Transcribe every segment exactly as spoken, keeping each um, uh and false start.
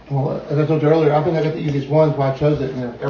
Well, as I told you earlier, I think I got the easiest one, so I chose it. You know,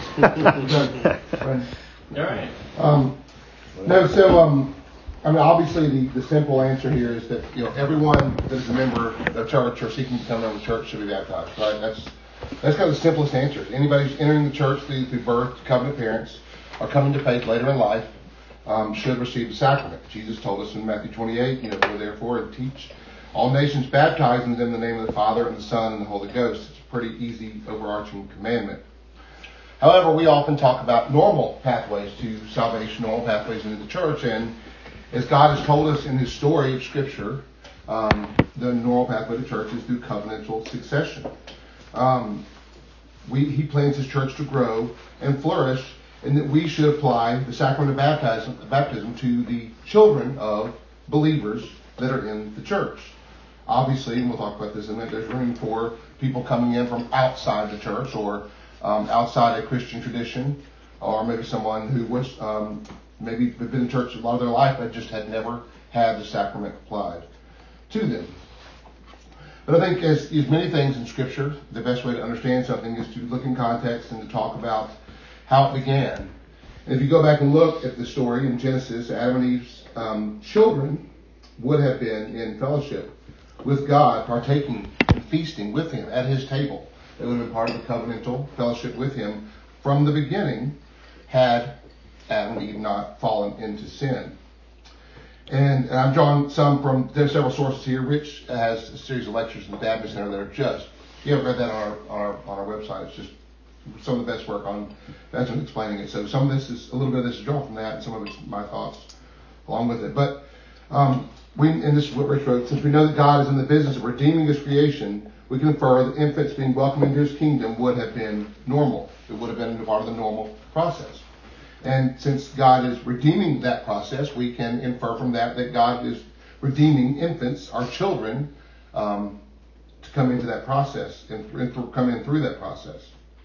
everyone. All right. Um, no, so um, I mean, obviously the, the simple answer here is that you know everyone that is a member of church or seeking to become a member of church should be baptized. Right? That's that's kind of the simplest answer. Anybody who's entering the church through, through birth, covenant parents, or coming to faith later in life um, should receive the sacrament. Jesus told us in Matthew twenty-eight, you know, go therefore and teach all nations, baptizing them in the name of the Father and the Son and the Holy Ghost. It's a pretty easy, overarching commandment. However, we often talk about normal pathways to salvation, normal pathways into the church, and as God has told us in His story of Scripture, um, the normal pathway to church is through covenantal succession. Um, we, he plans His church to grow and flourish, and that we should apply the sacrament of baptism, baptism to the children of believers that are in the church. Obviously, and we'll talk about this in a minute, there's room for people coming in from outside the church or um, outside a Christian tradition, or maybe someone who was um, maybe been in church a lot of their life but just had never had the sacrament applied to them. But I think as, as many things in Scripture, the best way to understand something is to look in context and to talk about how it began. And if you go back and look at the story in Genesis, Adam and Eve's um, children would have been in fellowship with God, partaking and feasting with Him at His table. They would have been part of the covenantal fellowship with Him from the beginning, had Adam and Eve not fallen into sin. And, and I'm drawing some from, there's several sources here. Rich has a series of lectures in the Baptist Center that are just, if you haven't read that on our, on our, on our website, it's just some of the best work on baptism explaining it. So some of this is, a little bit of this is drawn from that, and some of it's my thoughts along with it. But um, we, and this is what Rich wrote, since we know that God is in the business of redeeming His creation, we can infer that infants being welcomed into His kingdom would have been normal. It would have been part of the normal process. And since God is redeeming that process, we can infer from that that God is redeeming infants, our children, um, to come into that process and, and th- come in through that process.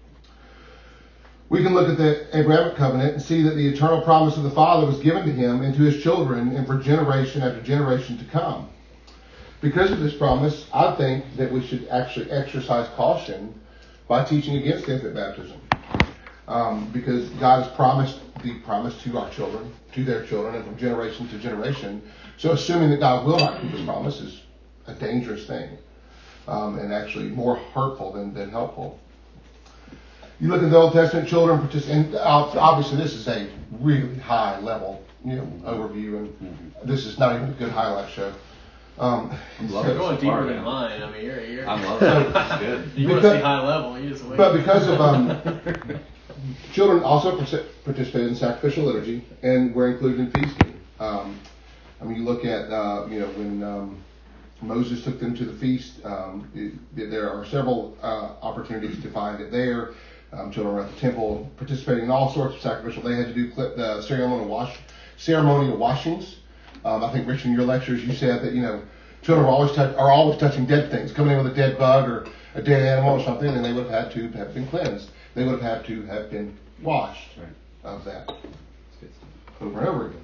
We can look at the Abrahamic covenant and see that the eternal promise of the Father was given to him and to his children and for generation after generation to come. Because of this promise, I think that we should actually exercise caution by teaching against infant baptism. Um, because God has promised the promise to our children, to their children, and from generation to generation. So assuming that God will not keep His promise is a dangerous thing, um, and actually more hurtful than, than helpful. You look at the Old Testament children, and obviously this is a really high level, you know, overview, and this is not even a good highlight show. Um, I'm loving so, going deeper than mine. I mean, you're, you're I'm loving it. It's good. You because, want to see high level, you just wait. But because of um, children also participated in sacrificial liturgy and were included in feasting. Um, I mean, you look at uh, you know when um, Moses took them to the feast. Um, it, there are several uh, opportunities to find it there. Um, children were at the temple participating in all sorts of sacrificial. They had to do the ceremonial wash, ceremonial washings. Um, I think, Rich, in your lectures, you said that, you know, children are always, touch, are always touching dead things, coming in with a dead bug or a dead animal or something, and they would have had to have been cleansed. They would have had to have been washed right. of that over and over again.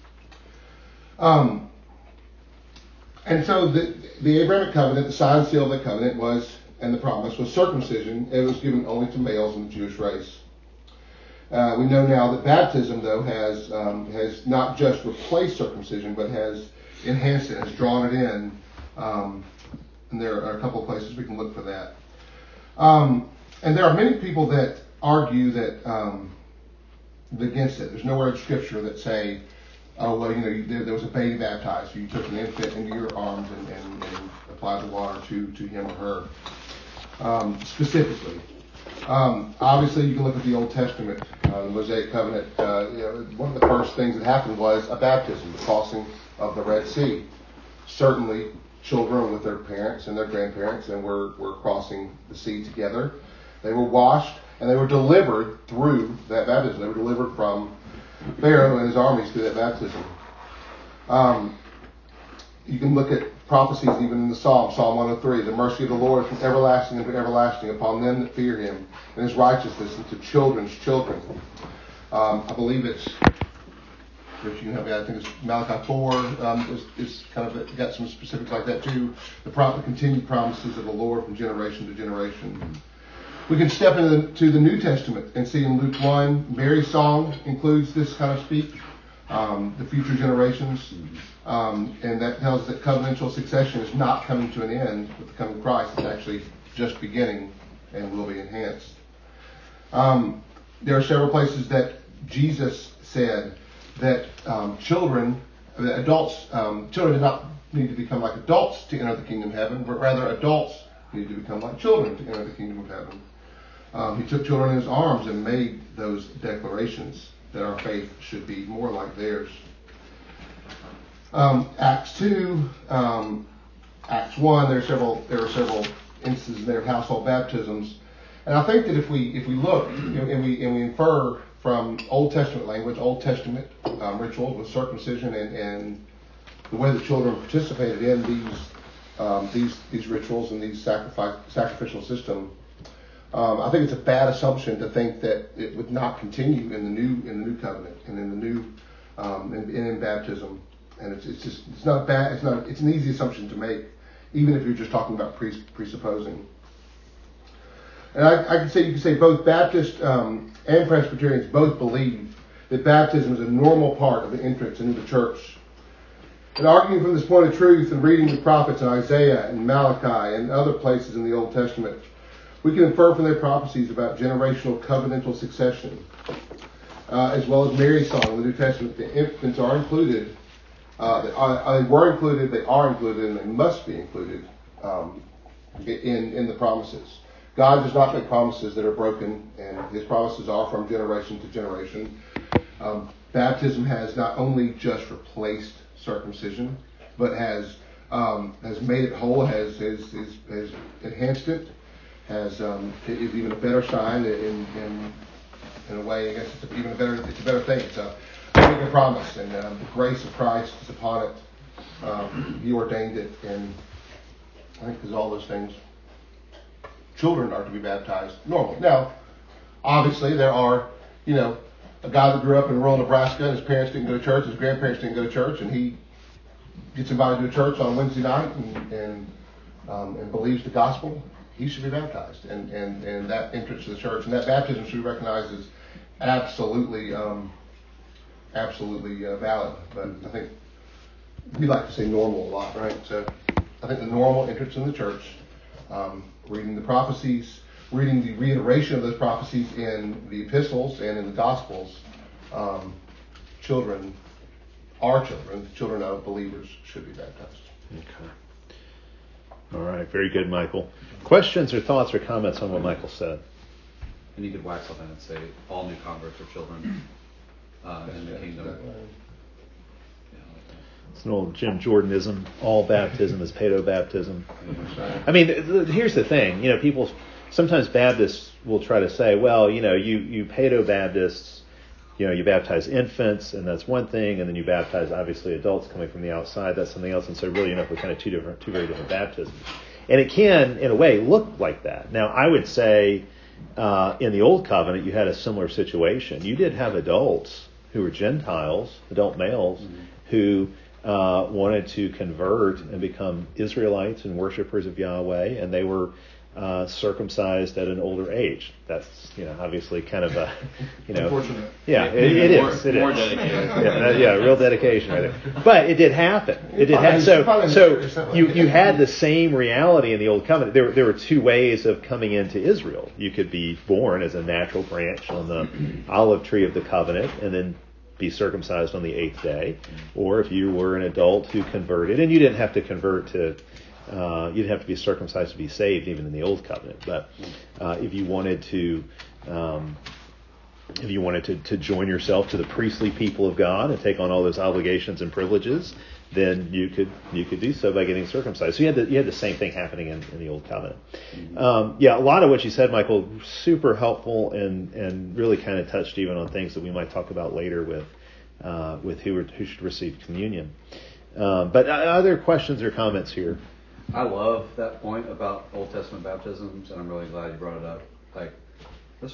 Um, and so the, the Abrahamic covenant, the sign and seal of the covenant was, and the promise was circumcision. It was given only to males in the Jewish race. Uh, we know now that baptism, though, has um, has not just replaced circumcision, but has enhanced it, has drawn it in. Um, and there are a couple of places we can look for that. Um, and there are many people that argue that um, against it. There's nowhere in Scripture that say, oh, well, you know, you, there, there was a baby baptized, so you took an infant into your arms and, and, and applied the water to, to him or her. Um, specifically. Um, obviously, you can look at the Old Testament, uh, the Mosaic Covenant. Uh, you know, one of the first things that happened was a baptism, the crossing of the Red Sea. Certainly, children with their parents and their grandparents, and were, were crossing the sea together. They were washed, and they were delivered through that baptism. They were delivered from Pharaoh and his armies through that baptism. Um, you can look at prophecies even in the Psalm, Psalm one oh three. The mercy of the Lord is from everlasting unto everlasting upon them that fear him, and his righteousness into children's children. Um, I believe it's Rich, you can help me out. I think it's Malachi four um, is, is kind of got some specifics like that too. The, pro- the continued promises of the Lord from generation to generation. We can step into the, to the New Testament and see in Luke one, Mary's song includes this kind of speech, um, the future generations, um, and that tells us that covenantal succession is not coming to an end with the coming Christ. It's actually just beginning and will be enhanced. Um, there are several places that Jesus said that um, children, that adults, um, children do not need to become like adults to enter the kingdom of heaven, but rather adults need to become like children to enter the kingdom of heaven. Um, he took children in his arms and made those declarations that our faith should be more like theirs. Um, Acts two, um, Acts one, there are several there are several instances there of household baptisms, and I think that if we if we look and we and we infer from Old Testament language, Old Testament um, rituals with circumcision and, and the way that children participated in these um, these these rituals and these sacrifice sacrificial system. Um, I think it's a bad assumption to think that it would not continue in the new in the new covenant and in the new um, and, and in baptism. And it's it's just it's not bad. It's not it's an easy assumption to make, even if you're just talking about pres- presupposing. And I, I can say you can say both Baptists um, and Presbyterians both believe that baptism is a normal part of the entrance into the church. And arguing from this point of truth and reading the prophets in Isaiah and Malachi and other places in the Old Testament, we can infer from their prophecies about generational covenantal succession, uh, as well as Mary's song in the New Testament. The infants are included. Uh, they, are, they were included. They are included, and they must be included um, in in the promises. God does not make promises that are broken, and His promises are from generation to generation. Um, baptism has not only just replaced circumcision, but has um, has made it whole, has has, has, has enhanced it. Has um, is even a better sign in, in in a way. I guess it's a, even a better it's a better thing. It's a bigger promise, and um, the grace of Christ is upon it. Um, he ordained it, and I think because all those things, children are to be baptized normally. Now, obviously, there are you know a guy that grew up in rural Nebraska, and his parents didn't go to church, his grandparents didn't go to church, and he gets invited to a church on Wednesday night and and, um, and believes the gospel. He should be baptized, and, and, and that entrance to the church and that baptism should be recognized as absolutely um, absolutely uh, valid. But I think we like to say normal a lot, right? So I think the normal entrance in the church, um, reading the prophecies, reading the reiteration of those prophecies in the epistles and in the gospels, um, children, our children, children of believers, should be baptized. Okay. All right, very good, Michael. Questions or thoughts or comments on what Michael said? And you could wax on that and say all new converts are children uh, in the kingdom. Exactly. Yeah, like that. It's an old Jim Jordanism. All baptism is paedo-baptism. I mean, th- th- here's the thing. You know, people sometimes Baptists will try to say, well, you know, you you paedo-Baptists, you know, you baptize infants, and that's one thing, and then you baptize obviously adults coming from the outside. That's something else. And so really, you know, we're kind of two different, two very different baptisms. And it can, in a way, look like that. Now, I would say uh, in the Old Covenant, you had a similar situation. You did have adults who were Gentiles, adult males, mm-hmm. who uh, wanted to convert and become Israelites and worshipers of Yahweh, and they were uh, circumcised at an older age. That's, you know, obviously kind of a, you know, unfortunate. Yeah, it, it more, is. It more is. dedicated. Yeah, that, yeah, real dedication right there. But it did happen. It did happen. So, so you you had the same reality in the Old Covenant. There there were two ways of coming into Israel. You could be born as a natural branch on the olive tree of the covenant, and then be circumcised on the eighth day, or if you were an adult who converted, and you didn't have to convert to. Uh, you didn't have to be circumcised to be saved, even in the Old Covenant. But uh, if you wanted to, um, if you wanted to, to join yourself to the priestly people of God and take on all those obligations and privileges, then you could you could do so by getting circumcised. So you had the, you had the same thing happening in, in the Old Covenant. Um, yeah, a lot of what you said, Michael, super helpful and and really kind of touched even on things that we might talk about later with uh, with who who should receive communion. Um, but other questions or comments here? I love that point about Old Testament baptisms, and I'm really glad you brought it up. Like, let's just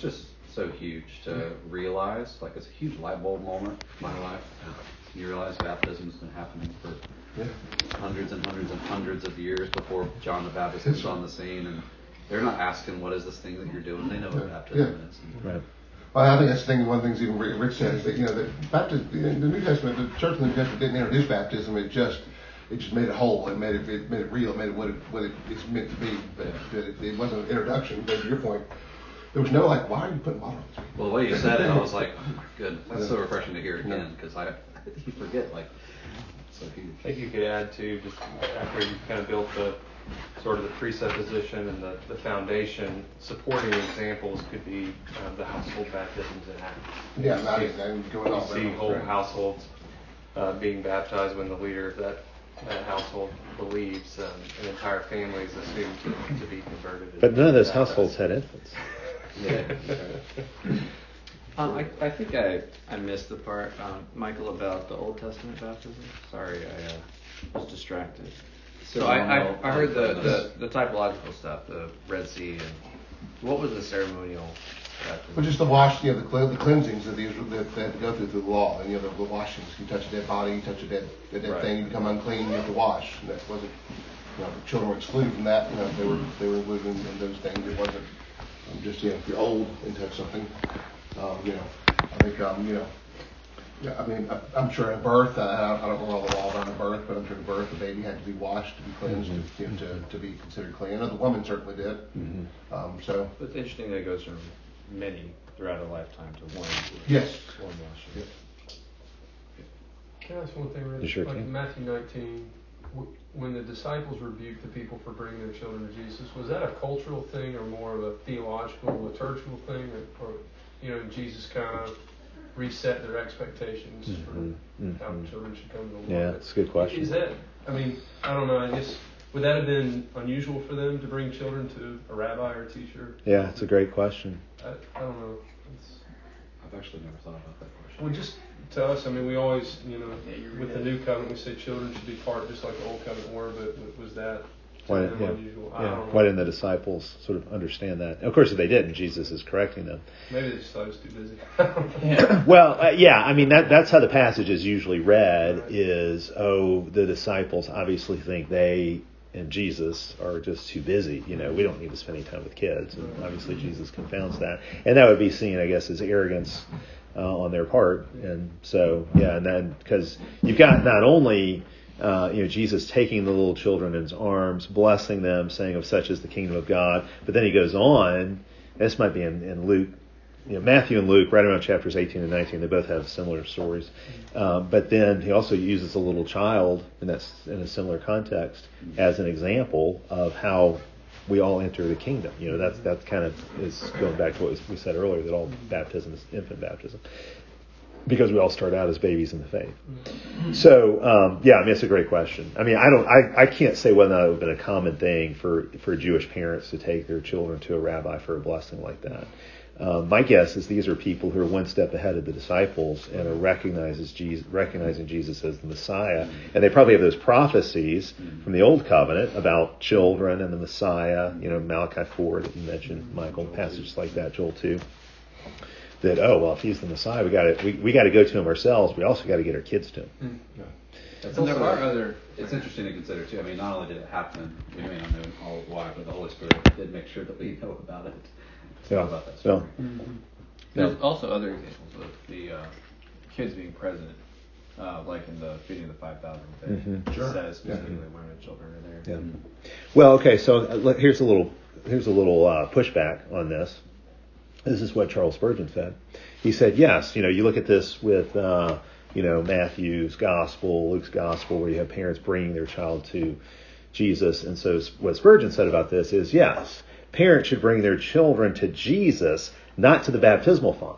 so huge to realize. Like, it's a huge light bulb moment in my life. You realize baptism's been happening for yeah. hundreds and hundreds and hundreds of years before John the Baptist was on the scene, and they're not asking, what is this thing that you're doing? They know what yeah. baptism yeah. is. Right. Well, I think that's the thing. One of the things even Rick said is that, you know, that baptism, in the New Testament, the church in the New Testament didn't introduce baptism. It just it just made it whole. It made it, it made it real. It made it what it what it, it's meant to be. But, but it, it wasn't an introduction. But to your point, there was no like, why are you putting water on this? Well, the way you said it, I was like, oh my goodness, that's yeah. so refreshing to hear again, because I you forget, like, so huge. I think you could add to, just after you kind of built the sort of the presupposition and the, the foundation, supporting examples could be uh, the household baptisms in Acts. Yeah, not even going on. You see whole right. households uh, being baptized when the leader of that, that household believes. Um, an entire family is assumed to, to be converted. But none of those households had infants. Yeah. Um, I, I think I, I missed the part, um, Michael, about the Old Testament baptism. Sorry, I uh, was distracted. So I, I, I heard the, the, the typological stuff, the Red Sea, and what was the ceremonial baptism? Well, just the wash, you know, the, the cleansings that, these, that they had to go through through the law, and you know, the, the washings. You touch a dead body, you touch a dead, a dead right. thing, you become unclean, you have to wash. And that wasn't, you know, the children were excluded from that. You know, they were they were included in, in those things. It wasn't um, just, you know, if you're old and touch something. Um, you know, I think, um, you know, yeah, I mean, I, I'm sure at birth, uh, I don't know all the laws on birth, but I'm sure at birth the baby had to be washed, to be cleansed, mm-hmm. to, you know, to, to be considered clean. I know the woman certainly did. Mm-hmm. Um, so it's interesting that it goes from many throughout a lifetime to one. Yes. One washing. Yep. Can I ask one thing, Rich? You sure like can. Matthew nineteen, w- when the disciples rebuked the people for bringing their children to Jesus, was that a cultural thing or more of a theological, liturgical thing, or, or you know, Jesus kind of reset their expectations mm-hmm. for mm-hmm. how children should come to the Lord? Yeah, that's a good question. Is that, I mean, I don't know, I guess, would that have been unusual for them to bring children to a rabbi or a teacher? Yeah, it's a great question. I, I don't know. It's, I've actually never thought about that question. well, just to us, I mean, we always, you know, yeah, with the new covenant, we say children should be part just like the old covenant were, but was that Why, them yeah. unusual? I Yeah. don't know. Why didn't the disciples sort of understand that? Of course, if they didn't, Jesus is correcting them. Maybe they just thought it was too busy. yeah. Well, uh, yeah, I mean, that that's how the passage is usually read, right. is, oh, the disciples obviously think they and Jesus are just too busy. You know, we don't need to spend any time with kids. And obviously Jesus confounds that. And that would be seen, I guess, as arrogance uh, on their part. And so, yeah, and then, because you've got not only... Uh, you know, Jesus taking the little children in his arms, blessing them, saying of such is the kingdom of God. But then he goes on, this might be in, in Luke, you know, Matthew and Luke, right around chapters eighteen and nineteen, they both have similar stories. Um, but then he also uses a little child, and that's in a similar context, as an example of how we all enter the kingdom. You know, that's that's kind of is going back to what we said earlier, that all baptism is infant baptism. Because we all start out as babies in the faith. So, um, yeah, I mean, it's a great question. I mean, I don't, I, I can't say whether or not it would have been a common thing for, for Jewish parents to take their children to a rabbi for a blessing like that. Um, my guess is these are people who are one step ahead of the disciples and are recognizes Jesus, recognizing Jesus as the Messiah. And they probably have those prophecies from the Old Covenant about children and the Messiah, you know, Malachi four that you mentioned, Michael, passages like that, Joel two. That, oh, well, if he's the Messiah, we got to we, we got to go to him ourselves. We also got to get our kids to him. Mm. Yeah. Also, there are other. It's interesting to consider too. I mean, not only did it happen, we may not know all why, but the Holy Spirit did make sure that we know about it. Yeah. About that story. Yeah. Mm-hmm. There's yeah. also other examples of the uh, kids being present, uh, like in the feeding of the five thousand. Mm-hmm. It sure. says specifically yeah. women and children are there. Yeah. Mm-hmm. Well, okay. So uh, here's a little here's a little uh, pushback on this. This is what Charles Spurgeon said. He said, yes, you know, you look at this with, uh, you know, Matthew's gospel, Luke's gospel, where you have parents bringing their child to Jesus. And so what Spurgeon said about this is, yes, parents should bring their children to Jesus, not to the baptismal font.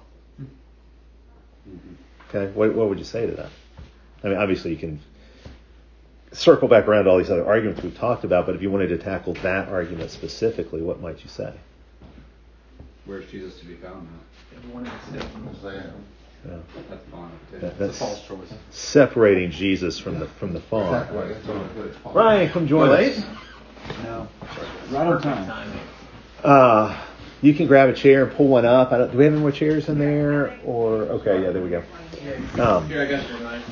Okay, what, what would you say to that? I mean, obviously you can circle back around to all these other arguments we've talked about, but if you wanted to tackle that argument specifically, what might you say? Where's Jesus to be found now? Everyone is Yeah. Yeah. That's fine. That, that's a false choice. Separating Jesus from the from the font. Exactly. Ryan, come join us. No, right on time. Uh, you can grab a chair and pull one up. I don't, do we have any more chairs in there? Or okay, yeah, there we go. Um, Here, I got your mic.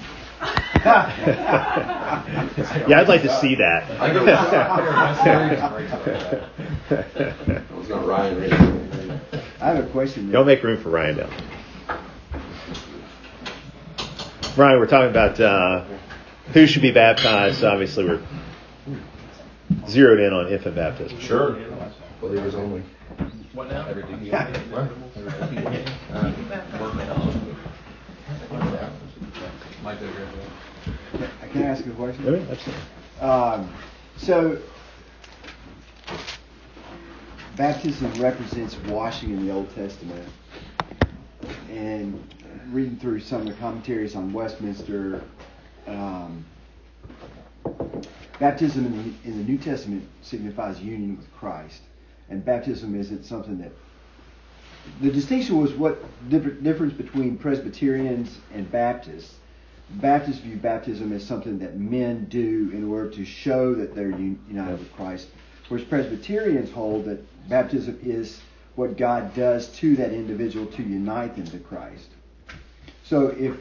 Yeah, I'd like to see that. I go I was going Ryan. I have a question. Don't make room for Ryan down. Ryan, we're talking about uh, who should be baptized. Obviously, we're zeroed in on infant baptism. Sure. Believers only. What now? Everything you What? Mike over here. Can I ask a question? Oh, yeah, absolutely. Um, so, baptism represents washing in the Old Testament. And reading through some of the commentaries on Westminster, um, baptism in the, in the New Testament signifies union with Christ. And baptism isn't something that... The distinction was what different difference between Presbyterians and Baptists. Baptists view baptism as something that men do in order to show that they're united with Christ, whereas Presbyterians hold that baptism is what God does to that individual to unite them to Christ. So if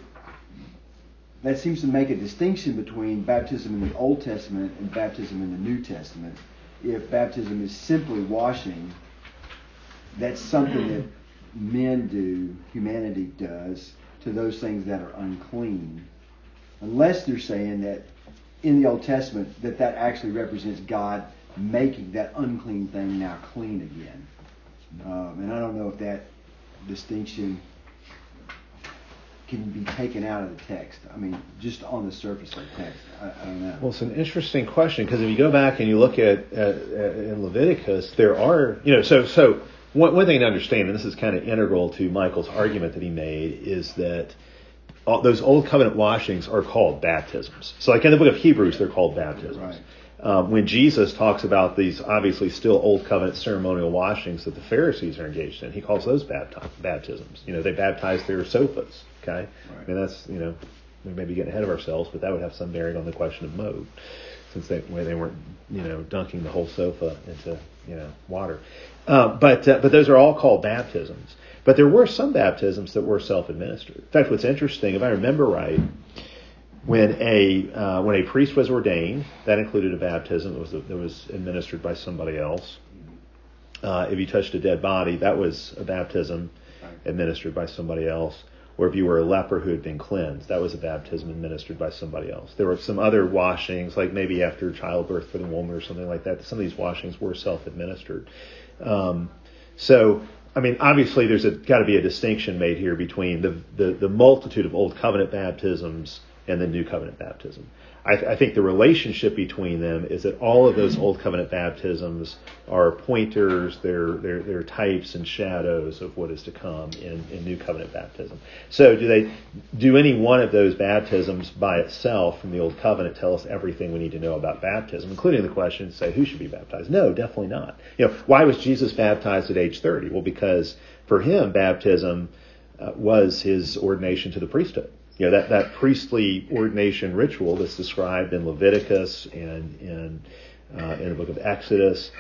that seems to make a distinction between baptism in the Old Testament and baptism in the New Testament. If baptism is simply washing, that's something that men do, humanity does, to those things that are unclean. Unless they're saying that in the Old Testament that that actually represents God making that unclean thing now clean again. Um, and I don't know if that distinction can be taken out of the text. I mean, just on the surface of the text. I, I don't know. Well, it's an interesting question because if you go back and you look at, at, at in Leviticus, there are, you know, so so one, one thing to understand, and this is kind of integral to Michael's argument that he made, is that all, those old covenant washings are called baptisms. So like in the book of Hebrews, they're called baptisms. Right. Um, when Jesus talks about these obviously still old covenant ceremonial washings that the Pharisees are engaged in, he calls those bapti- baptisms. You know, they baptize their sofas. Okay, right. I mean that's, you know, we may be getting ahead of ourselves, but that would have some bearing on the question of mode, since they they weren't, you know, dunking the whole sofa into, you know, water. Uh, but uh, but those are all called baptisms. But there were some baptisms that were self-administered. In fact, what's interesting, if I remember right, when a uh, when a priest was ordained, that included a baptism that was that was administered by somebody else. Uh, if you touched a dead body, that was a baptism administered by somebody else. Or if you were a leper who had been cleansed, that was a baptism administered by somebody else. There were some other washings, like maybe after childbirth for the woman or something like that. Some of these washings were self-administered. Um, so, I mean, obviously there's got to be a distinction made here between the, the, the multitude of Old Covenant baptisms and the New Covenant baptism. I, th- I think the relationship between them is that all of those Old Covenant baptisms are pointers, they're, they're, they're types and shadows of what is to come in, in New Covenant baptism. So do they do any one of those baptisms by itself from the Old Covenant tell us everything we need to know about baptism, including the question, say, who should be baptized? No, definitely not. You know, why was Jesus baptized at age thirty? Well, because for him, baptism uh, was his ordination to the priesthood. You know, that, that priestly ordination ritual that's described in Leviticus and in uh, in the book of Exodus,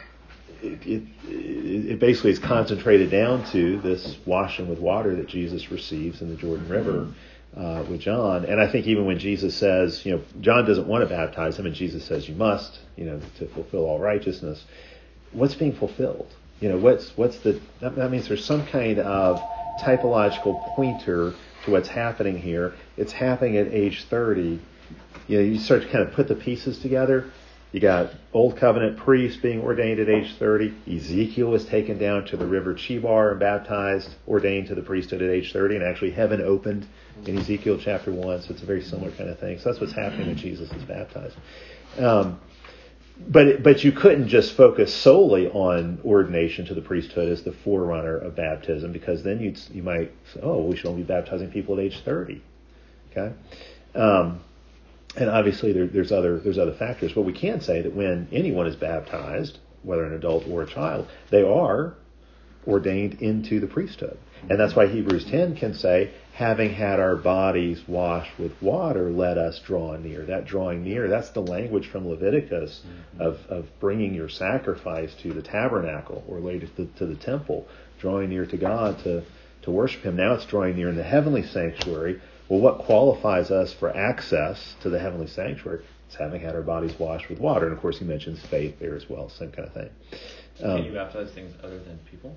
it, it, it basically is concentrated down to this washing with water that Jesus receives in the Jordan River uh, with John. And I think even when Jesus says, you know, John doesn't want to baptize him, and Jesus says you must, you know, to fulfill all righteousness. What's being fulfilled? You know, what's what's the that, that means there's some kind of typological pointer to what's happening here. It's happening at age thirty. You know, you start to kind of put the pieces together. You got Old Covenant priests being ordained at age thirty. Ezekiel was taken down to the river Chebar and baptized, ordained to the priesthood at age thirty, and actually heaven opened in Ezekiel chapter one. So it's a very similar kind of thing. So that's what's happening when Jesus is baptized. Um, But but you couldn't just focus solely on ordination to the priesthood as the forerunner of baptism, because then you you might say, oh, we should only be baptizing people at age thirty. Okay, um, and obviously there, there's other there's other factors, but we can say that when anyone is baptized, whether an adult or a child, they are ordained into the priesthood. And that's why Hebrews ten can say, having had our bodies washed with water, let us draw near. That drawing near, that's the language from Leviticus mm-hmm. of, of bringing your sacrifice to the tabernacle or later to, to the temple, drawing near to God to, to worship him. Now it's drawing near in the heavenly sanctuary. Well, what qualifies us for access to the heavenly sanctuary? It's having had our bodies washed with water. And of course he mentions faith there as well, same kind of thing. Um, Can you baptize things other than people?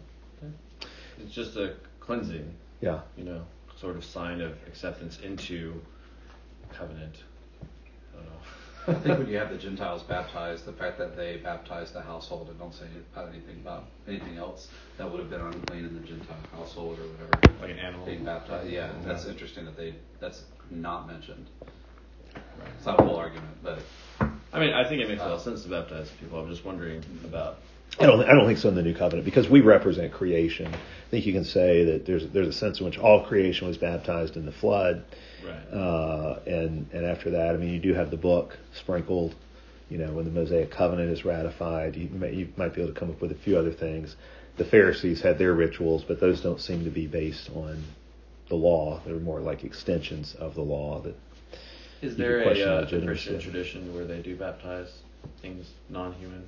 It's just a cleansing. Yeah. You know, sort of sign of acceptance into covenant. I don't know. I think when you have the Gentiles baptized, the fact that they baptized the household and don't say about anything about anything else that would have been unclean in the Gentile household or whatever, like an animal being baptized. Yeah, yeah. That's interesting that they that's not mentioned. Right. It's not a whole argument, but I mean, I think it makes a lot of sense to baptize people. I'm just wondering about. I don't. I don't think so in the New Covenant because we represent creation. I think you can say that there's there's a sense in which all creation was baptized in the flood, right? Uh, and and after that, I mean, you do have the book sprinkled. You know, when the Mosaic Covenant is ratified, you may, you might be able to come up with a few other things. The Pharisees had their rituals, but those don't seem to be based on the law. They're more like extensions of the law. That is there a, uh, a Christian tradition where they do baptize things non-human?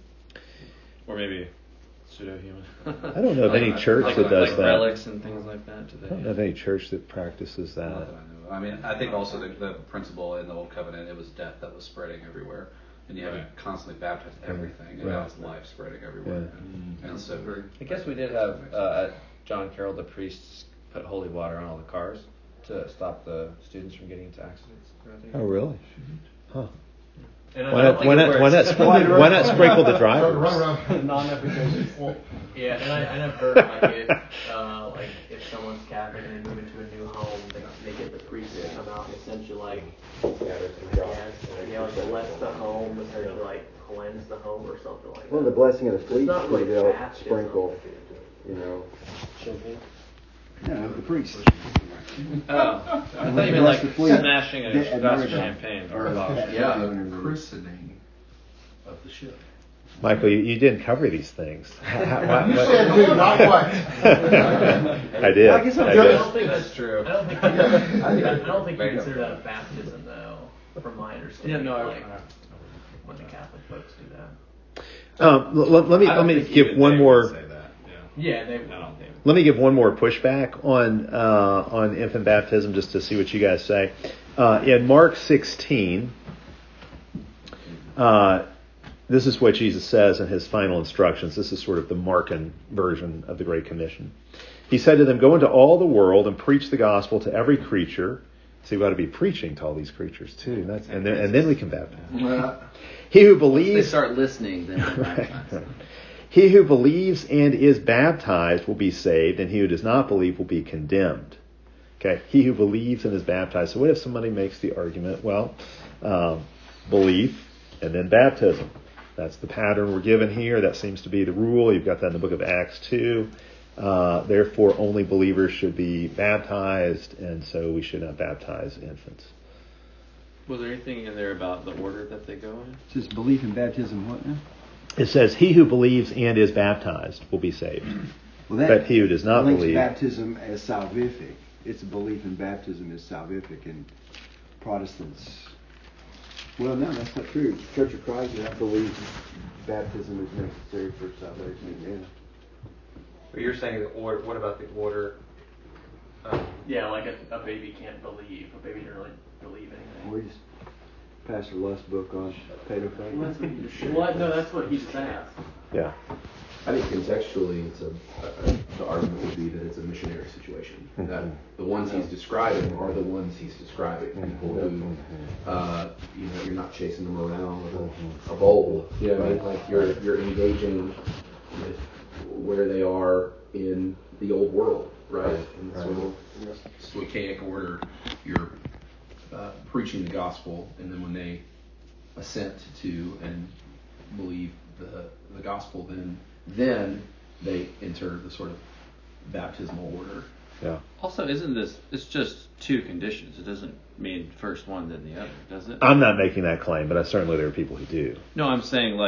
Or maybe pseudo-human. I don't know of any church like, that does like that. Relics and things like that. Do they? I don't know of any church that practices that. Not that I know. I mean, I think also the, the principle in the Old Covenant, it was death that was spreading everywhere, and you had right. to constantly baptize everything, and right. now it's life spreading everywhere. Yeah. And, and so, I guess we did have uh, at John Carroll the priests put holy water on all the cars to stop the students from getting into accidents. Oh, really? Huh. And Why not, why, not, why, not sprinkle, why not sprinkle the drivers? Non-efficacious. Well, yeah, and, I, and I've heard like if, uh, like if someone's Catholic and they move into a new home, they, they get the priest to come out and essentially like, I guess, you know, like bless the home, essentially like cleanse the home or something like that. Well, the blessing of the fleece not too, really they'll baptism. sprinkle, you know. Champagne? No, the priest. Oh, I thought you meant like smashing a glass of champagne or a bottle. yeah, the christening of the ship. Michael, you, you didn't cover these things. How, how, what, You what? said who, not what. I did. I guess I'm I good. did. I don't think that's true. I don't think you, I don't think you consider that a baptism though, from my understanding. Yeah, no, like I, when the Catholic folks do that. Um, l- let me let me give one more. Say that. Yeah. Yeah, they. I don't think. Let me give one more pushback on uh, on infant baptism, just to see what you guys say. Uh, in Mark sixteen, uh, this is what Jesus says in his final instructions. This is sort of the Markan version of the Great Commission. He said to them, "Go into all the world and preach the gospel to every creature." So you've got to be preaching to all these creatures too, and, that's, and then and then we can baptize. He who believes, they start listening, then right, right. He who believes and is baptized will be saved, and he who does not believe will be condemned. Okay, he who believes and is baptized. So what if somebody makes the argument, well, um, belief and then baptism? That's the pattern we're given here. That seems to be the rule. You've got that in the book of Acts two. Uh, therefore, only believers should be baptized, and so we should not baptize infants. Was there anything in there about the order that they go in? Just belief in baptism, what now? It says, he who believes and is baptized will be saved. Well, that but he who does not links believe... baptism as salvific. It's a belief in baptism as salvific, and Protestants... Well, no, that's not true. Church of Christ does not believe baptism is necessary for salvation. Yeah. But you're saying the order. What about the order? Um, Yeah, like a, a baby can't believe. A baby doesn't really believe anything. We just Pastor Lust's book on pedophilia. Well, that's what he just What? No, that's what he just asked. Yeah. I think contextually, it's a, a, the argument would be that it's a missionary situation. Mm-hmm. That the ones he's describing are the ones he's describing. People who, uh, you know, you're not chasing them around with a, a bowl. You know what I mean? Like you're you're engaging with where they are in the old world, right? In sort of stoichaic order, you're uh, preaching the gospel, and then when they assent to and believe the the gospel, then then they enter the sort of baptismal order. Yeah. Also, isn't this, it's just two conditions. It doesn't mean first one then the other, does it? I'm not making that claim, but I certainly there are people who do. No, I'm saying like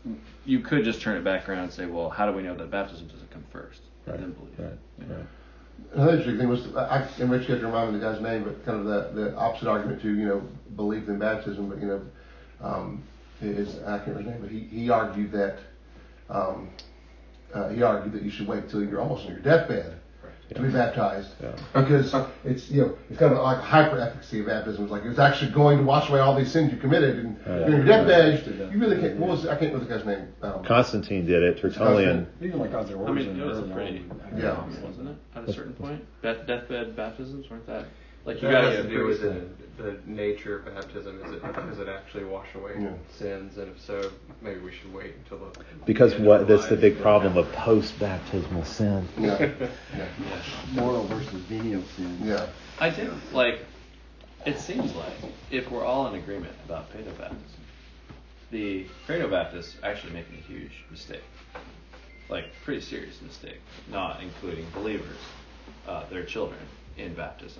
you could just turn it back around and say, well, how do we know that baptism doesn't come first? Right. Then believe. Right. You know? Right. Another interesting thing was, I, in which you have to remind me of the guy's name, but kind of the, the opposite argument to, you know, belief in baptism, but, you know, um, his, I can't remember his name, but he, he argued that, um, uh, he argued that you should wait till you're almost on your deathbed to be baptized, Yeah. because it's, you know, it's kind of like a hyper efficacy of baptism. It's like it's actually going to wash away all these sins you committed, and Right. you're on your deathbed. You really can't. What was I can't remember the guy's name. Um, Constantine did it. Tertullian. Even like God's I origin. mean, it was a pretty, Yeah. wasn't it? At a certain point, Death, deathbed baptisms weren't that like you That got has to do with the, the, the nature of baptism. Is it does it actually wash away Yeah. sins? And if so, maybe we should wait until the Because the end what of the that's the life. big problem of post-baptismal sin. yeah, yeah. Moral versus venial sin. yeah. I do like. It seems like if we're all in agreement about credo baptism, the credo Baptists actually making a huge mistake, like pretty serious mistake, not including believers, uh, their children in baptism.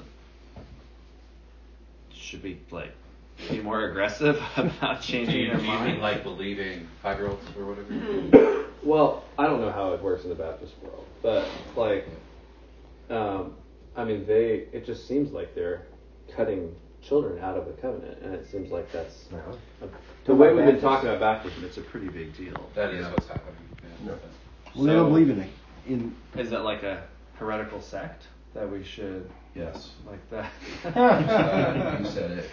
Should we like be more aggressive about changing their Do you mean mind? like believing five-year-olds or whatever? Well, I don't know how it works in the Baptist world, but like, um, I mean, they. It just seems like they're cutting children out of the covenant, and it seems like that's a, the way we've been talking about baptism. It's a pretty big deal. That is what's happening. Yeah. Well, they don't believe in it. In Is that like a heretical sect that we should Yes. like that? Uh, you said it.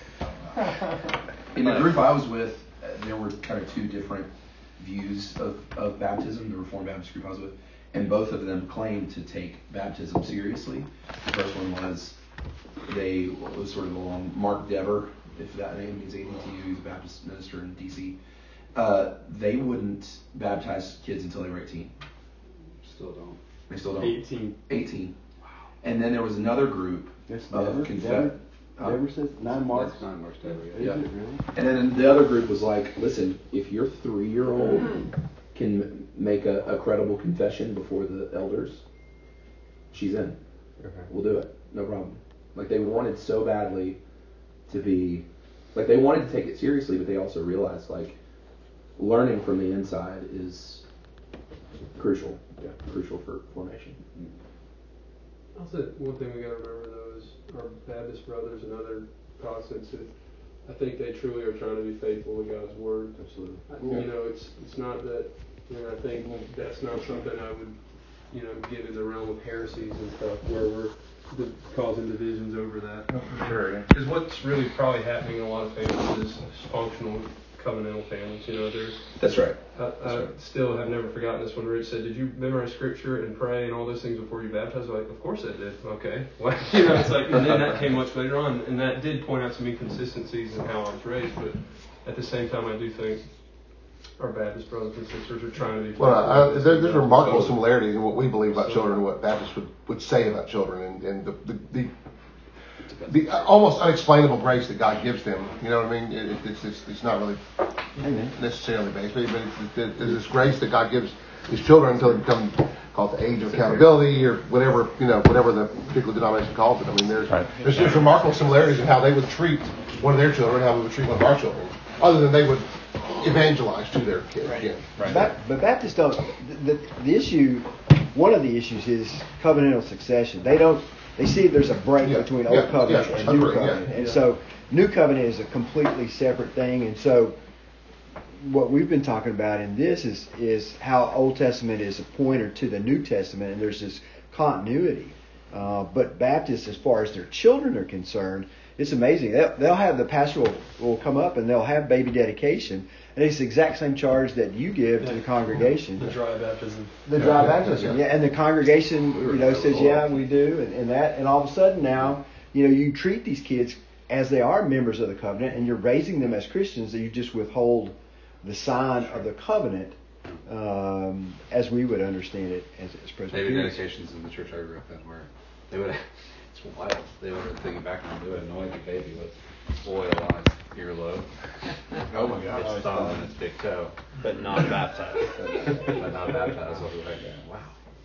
In the group I was with, uh, there were kind of two different views of, of baptism, the Reformed Baptist group I was with, and both of them claimed to take baptism seriously. The first one was, they was sort of along Mark Dever, if that name means anything to you, he's a Baptist minister in D C. Uh, they wouldn't baptize kids until they were eighteen. Still don't. They still don't. eighteen. eighteen. And then there was another group That's of Dever? confe- Dever? uh, Dever says nine marks. That's not much better yet. Is Yeah. it really? And then the other group was like, listen, if your three-year-old can make a, a credible confession before the elders, she's in. Okay. We'll do it. No problem. Like, they wanted so badly to be, like, they wanted to take it seriously, but they also realized, like, learning from the inside is crucial. Yeah, crucial for formation. Also, one thing we got to remember though is our Baptist brothers and other Protestants, that I think they truly are trying to be faithful to God's word. Absolutely. I- You know, it's it's not that. You know, I think that's not something I would, you know, get in the realm of heresies and stuff where we're di- causing divisions over that. No, for sure, yeah. Because what's really probably happening in a lot of families is functional covenantal families. You know, there's That's right. I, I still have never forgotten this when Rich said, "Did you memorize scripture and pray and all those things before you baptized?" I'm like, of course I did. Okay, well, you know, it's like, and then that came much later on, and that did point out some inconsistencies in how I was raised. But at the same time, I do think our Baptist brothers and sisters are trying to be. Well, I, there, there's remarkable similarities in what we believe about children and what Baptists would, would say about children, and, and the, the, the the almost unexplainable grace that God gives them. You know what I mean? It, it, it's, it's it's not really necessarily based, but it's, it's, there's this grace that God gives His children until they become called the age of accountability or whatever, you know, whatever the particular denomination calls it. I mean, there's Right. there's just remarkable similarities in how they would treat one of their children, how we would treat one of our children, other than they would evangelize to their kids. Right. Yeah. Right. Ba- but Baptists don't. The, the, the issue, one of the issues is covenantal succession. They don't. They see there's a break Yeah. between Yeah. old covenant Yeah. and new Agree. Yeah. covenant, and Yeah. so new covenant is a completely separate thing. And so, what we've been talking about in this is is how Old Testament is a pointer to the New Testament, and there's this continuity. Uh, but Baptists, as far as their children are concerned, it's amazing. They'll, they'll have the pastor will, will come up and they'll have baby dedication, and it's the exact same charge that you give to the congregation. The dry baptism. The dry Yeah, baptism, yeah. yeah, and the congregation, you know, says, yeah, we do, and, and that, and all of a sudden now, you know, you treat these kids as they are members of the covenant, and you're raising them as Christians, that you just withhold the sign of the covenant, um, as we would understand it as, as Baby Presbyterians. dedications in the church I grew up in where they would, it's wild, they would thinking back and they would anoint the baby with oil on its earlobe. Oh my gosh. Its thumb and its big toe. But not baptized. But not baptized. I was like, wow.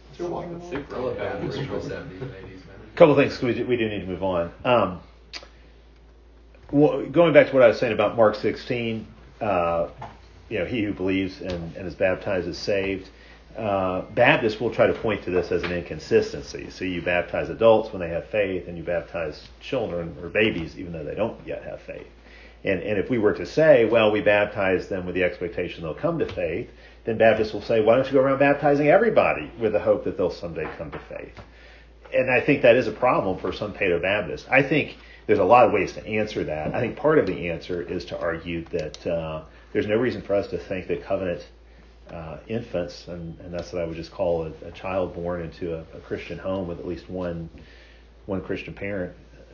Super I love bad. Baptists from the seventies and eighties, man. A couple of things we do, we do need to move on. Um, well, going back to what I was saying about Mark sixteen, uh, you know, he who believes and, and is baptized is saved. Uh, Baptists will try to point to this as an inconsistency. So you baptize adults when they have faith, and you baptize children or babies even though they don't yet have faith. And, and if we were to say, well, we baptize them with the expectation they'll come to faith, then Baptists will say, why don't you go around baptizing everybody with the hope that they'll someday come to faith? And I think that is a problem for some Paedo-Baptists. I think there's a lot of ways to answer that. I think part of the answer is to argue that uh, there's no reason for us to think that covenant uh, infants, and, and that's what I would just call a, a child born into a, a Christian home with at least one one Christian parent,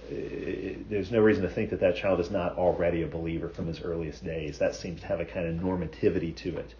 it, there's no reason to think that that child is not already a believer from his earliest days. That seems to have a kind of normativity to it.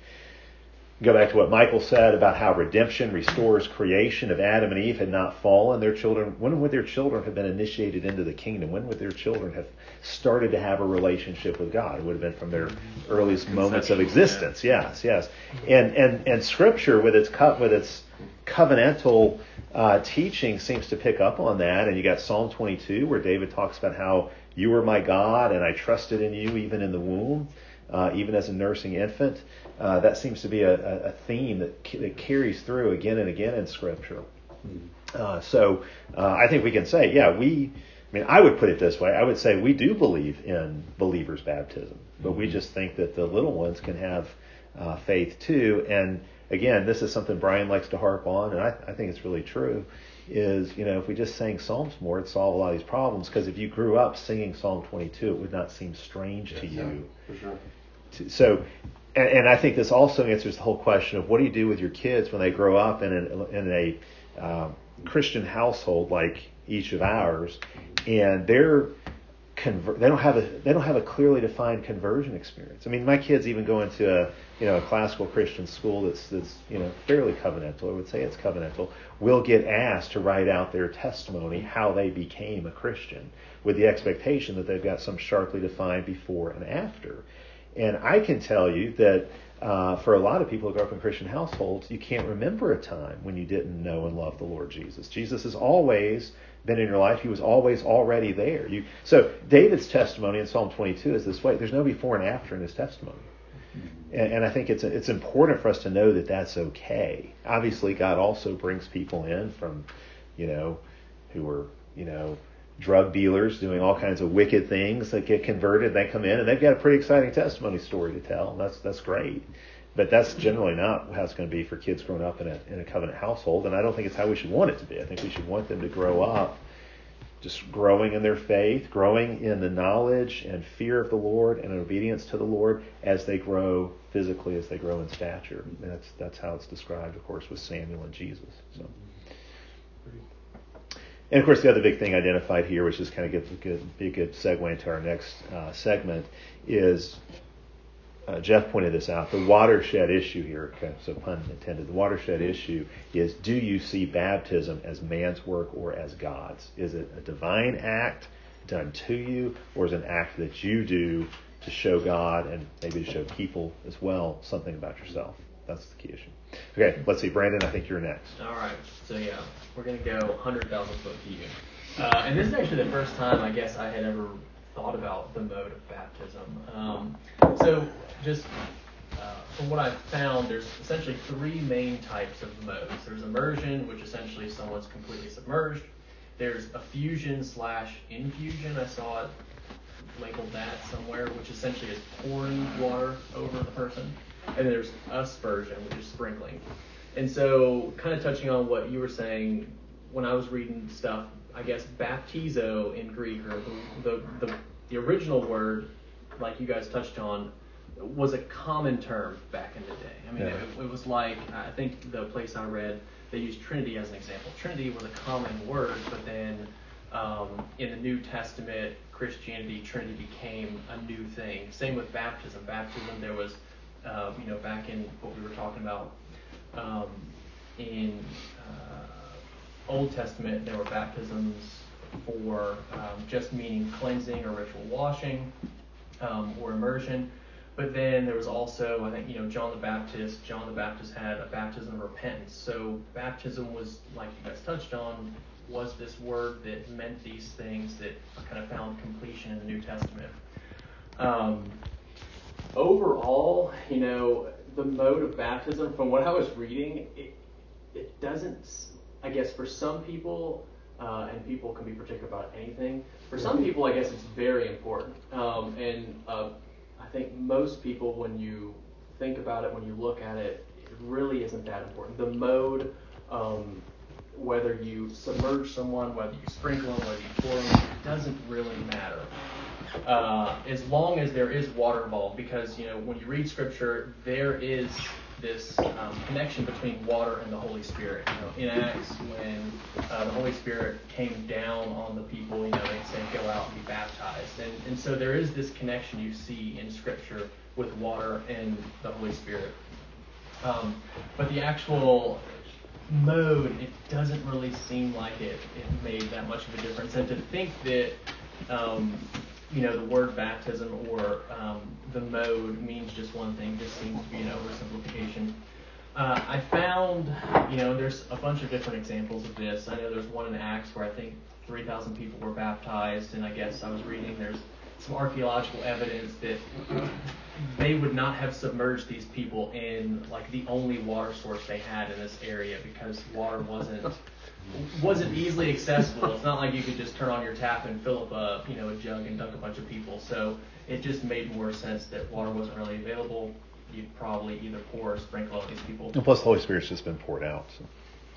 Go back to what Michael said about how redemption restores creation. If Adam and Eve had not fallen, their children, when would their children have been initiated into the kingdom? When would their children have started to have a relationship with God? It would have been from their earliest moments of existence. Yes, yes. And and and Scripture with its co- with its covenantal uh, teaching seems to pick up on that. And you got Psalm twenty-two where David talks about how you were my God and I trusted in you even in the womb. Uh, even as a nursing infant, uh, that seems to be a, a theme that, that carries through again and again in Scripture. Uh, so uh, I think we can say, yeah, we, I mean, I would put it this way. I would say we do believe in believers' baptism, but we just think that the little ones can have uh, faith too. And again, this is something Brian likes to harp on, and I, I think it's really true, is, you know, if we just sang Psalms more, it'd solve a lot of these problems. Because if you grew up singing Psalm twenty-two, it would not seem strange yes, to you. For sure. So, and, and I think this also answers the whole question of what do you do with your kids when they grow up in, an, in a uh, Christian household like each of ours, and they're conver- they don't have a they don't have a clearly defined conversion experience. I mean, my kids even go into a you know a classical Christian school that's that's you know fairly covenantal. I would say it's covenantal. Will get asked to write out their testimony how they became a Christian, with the expectation that they've got some sharply defined before and after. And I can tell you that uh, for a lot of people who grow up in Christian households, you can't remember a time when you didn't know and love the Lord Jesus. Jesus has always been in your life. He was always already there. You, so David's testimony in Psalm twenty-two is this way. There's no before and after in his testimony. And, and I think it's it's important for us to know that that's okay. Obviously, God also brings people in from, you know, who are, you know, drug dealers doing all kinds of wicked things that get converted. They come in and they've got a pretty exciting testimony story to tell. And that's that's great. But that's generally not how it's going to be for kids growing up in a in a covenant household. And I don't think it's how we should want it to be. I think we should want them to grow up just growing in their faith, growing in the knowledge and fear of the Lord and obedience to the Lord as they grow physically, as they grow in stature. And that's that's how it's described, of course, with Samuel and Jesus. So. And of course, the other big thing identified here, which is kind of good, good, be a good segue into our next uh, segment, is uh, Jeff pointed this out. The watershed issue here, okay, so pun intended. The watershed issue is: do you see baptism as man's work or as God's? Is it a divine act done to you, or is it an act that you do to show God and maybe to show people as well something about yourself? That's the key issue. Okay, let's see, Brandon. I think you're next. All right. So yeah, we're gonna go one hundred thousand foot view, uh, and this is actually the first time I guess I had ever thought about the mode of baptism. Um, so just uh, from what I've found, there's essentially three main types of modes. There's immersion, which essentially someone's completely submerged. There's effusion slash infusion. I saw it labeled that somewhere, which essentially is pouring water over the person. And there's aspersion, which is sprinkling. And so, kind of touching on what you were saying, when I was reading stuff, I guess baptizo in Greek, or the the, the, the original word, like you guys touched on, was a common term back in the day. I mean, yeah. it, it was like, I think the place I read, they used Trinity as an example. Trinity was a common word, but then um, in the New Testament, Christianity, Trinity became a new thing. Same with baptism. Baptism, there was Uh, you know, back in what we were talking about um, in uh, Old Testament, there were baptisms for um, just meaning cleansing or ritual washing um, or immersion. But then there was also, I think, you know, John the Baptist. John the Baptist had a baptism of repentance. So baptism was, like you guys touched on, was this word that meant these things that kind of found completion in the New Testament. Um, overall, you know, the mode of baptism, from what I was reading, it, it doesn't, I guess for some people, uh, and people can be particular about anything, for some people, I guess it's very important. Um, and uh, I think most people, when you think about it, when you look at it, it really isn't that important. The mode, um, whether you submerge someone, whether you sprinkle them, whether you pour them, it doesn't really matter. Uh, as long as there is water involved, because, you know, when you read Scripture, there is this um, connection between water and the Holy Spirit. You know, in Acts, when uh, the Holy Spirit came down on the people, you know, they said, go out and be baptized. And, and so there is this connection you see in Scripture with water and the Holy Spirit. Um, but the actual mode, it doesn't really seem like it, it made that much of a difference. And to think that, um, you know, the word baptism or um, the mode means just one thing just seems to be an oversimplification. Uh, I found, you know, there's a bunch of different examples of this. I know there's one in Acts where I think three thousand people were baptized, and I guess I was reading there's some archaeological evidence that they would not have submerged these people in like the only water source they had in this area, because water wasn't wasn't easily accessible. It's not like you could just turn on your tap and fill up a you know a jug and dunk a bunch of people. So it just made more sense that water wasn't really available. You'd probably either pour or sprinkle on these people. And plus, the Holy Spirit's just been poured out. So.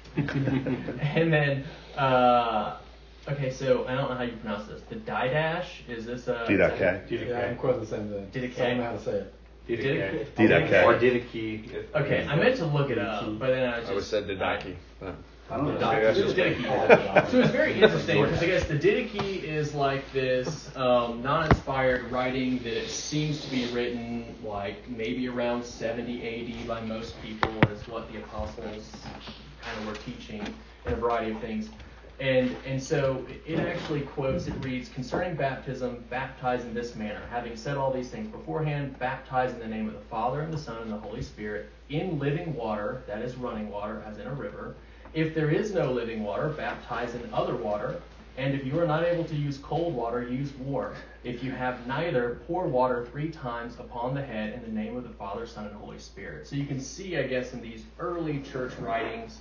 And then, uh, okay, so I don't know how you pronounce this. The Didache, is this a... Didache. Yeah, I'm quite the same thing. Didache. I don't know how to say it. Didache. Didache. Or Didache. Okay, I meant to look it up, but then I just... I would have said Didache. But I don't know. Didache. So it's very interesting, because I guess the Didache is like this um, non-inspired writing that seems to be written like maybe around seventy A D by most people, is what the apostles kind of were teaching in a variety of things. And and so it actually quotes, it reads, concerning baptism, baptize in this manner, having said all these things beforehand, baptize in the name of the Father and the Son and the Holy Spirit, in living water, that is running water, as in a river. If there is no living water, baptize in other water. And if you are not able to use cold water, use warm. If you have neither, pour water three times upon the head in the name of the Father, Son, and Holy Spirit. So you can see, I guess, in these early church writings,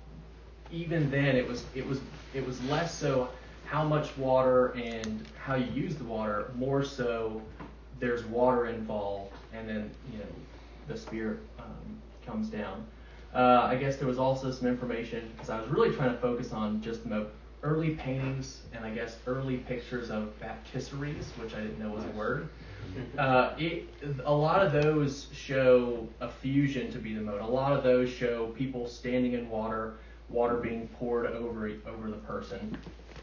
even then it was it was it was less so how much water and how you use the water, more so there's water involved, and then you know the Spirit um, comes down. Uh, I guess there was also some information, because I was really trying to focus on just the early paintings and I guess early pictures of baptisseries, which I didn't know was a word. Uh, it, a lot of those show a fusion to be the mode. A lot of those show people standing in water, water being poured over over the person.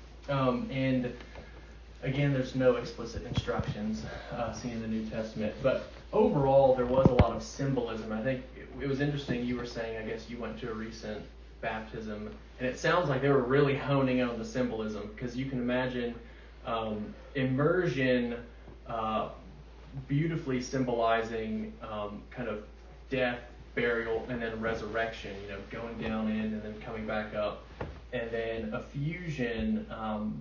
Um, and again, there's no explicit instructions uh, seen in the New Testament, but overall there was a lot of symbolism. I think it, it was interesting. You were saying, I guess you went to a recent baptism, and it sounds like they were really honing in on the symbolism, because you can imagine um, immersion uh, beautifully symbolizing um, kind of death, burial, and then resurrection, you know, going down in and then coming back up. And then a fusion um,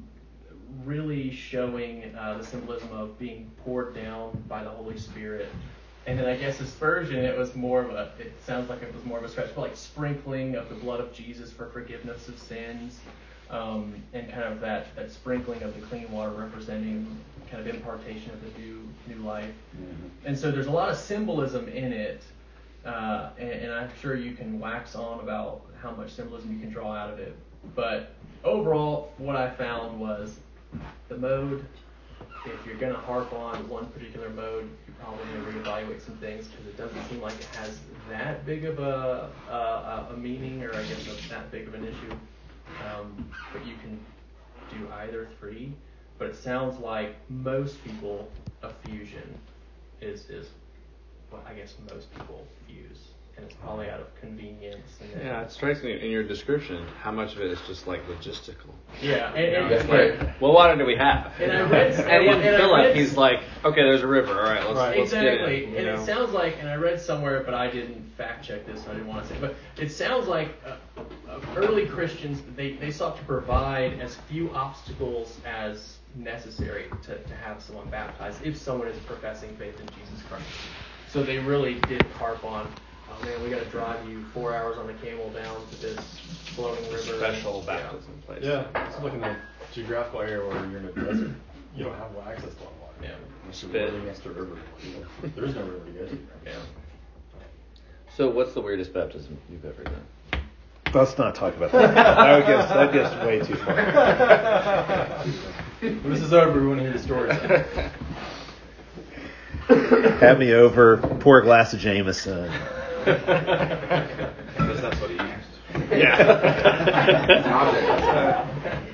really showing uh, the symbolism of being poured down by the Holy Spirit. And then I guess aspersion, it was more of a, it sounds like it was more of a stretch, but like sprinkling of the blood of Jesus for forgiveness of sins, um, and kind of that, that sprinkling of the clean water representing kind of impartation of the new new life. Mm-hmm. And so there's a lot of symbolism in it, uh, and, and I'm sure you can wax on about how much symbolism you can draw out of it. But overall, what I found was the mode, if you're going to harp on one particular mode, you're probably going to reevaluate some things, because it doesn't seem like it has that big of a a, a meaning, or I guess a, that big of an issue. Um, but you can do either three. But it sounds like most people, a fusion is is what I guess most people use. And it's probably out of convenience. And then, yeah, it strikes me in your description how much of it is just like logistical. Yeah, and, you know, and, it's and, like, well, water do we have? And I read, and even and Philip, read, he's like, okay, there's a river. All right, let's, right, let's exactly. get in. And know? it sounds like, and I read somewhere, but I didn't fact check this, so I didn't want to say. But it sounds like uh, uh, early Christians, they they sought to provide as few obstacles as necessary to, to have someone baptized if someone is professing faith in Jesus Christ. So they really did harp on, oh man, we got to drive you four hours on a camel down to this flowing river. Special and, baptism yeah. place. Yeah, it's like in the geographical area where you're in a desert. You don't have access to a lot of water. Yeah. Spit. Against a river. There's no river to go to. Yeah. So what's the weirdest baptism you've ever done? Let's not talk about that. That would get, that gets way too far. When this is over, we want to hear the stories. Have me over, pour a glass of Jameson. Because that's what he used. Yeah.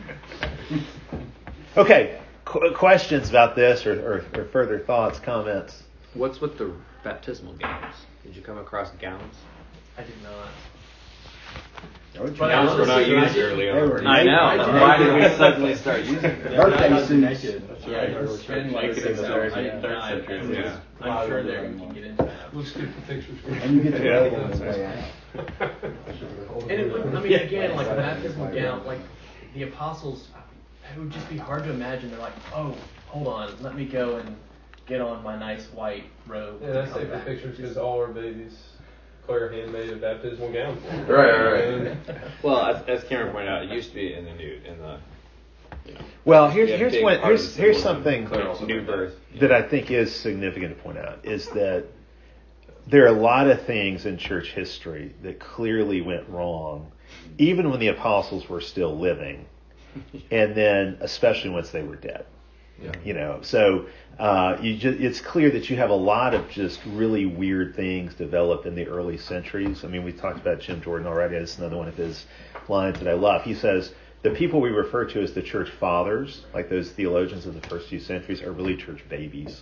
Okay. Qu- questions about this or, or, or further thoughts, comments? What's with the baptismal gowns? Did you come across gowns? I did not. But Gowns were not used did, early They on. were I know. I did. Why did we suddenly start using them? Birthday Naked. suits. That's Yeah, right. it's been like six six hours. hours. I didn't Third know. century, I'm yeah. just- I'm sure there we can get into that. Looks good for pictures. And you get to Yeah. lay it on the way out. And it would, I mean, again, like a baptismal gown, like the apostles, it would just be hard to imagine. They're like, oh, hold on, let me go and get on my nice white robe. Yeah, that's safe for pictures because all our babies, Claire handmade a baptismal gown for them. Right, right, right. And Well, as, as Cameron pointed out, it used to be in the nude, in the. You know, Well, here's Yeah, here's big one, part of here's the here's symbolism. something Claire also new birth that I think is significant to point out is that there are a lot of things in church history that clearly went wrong, even when the apostles were still living, and then especially once they were dead. Yeah. You know, so uh, you just, it's clear that you have a lot of just really weird things develop in the early centuries. I mean, we talked about Jim Jordan already. That's another one of his lines that I love. He says, the people we refer to as the church fathers, like those theologians of the first few centuries, are really church babies.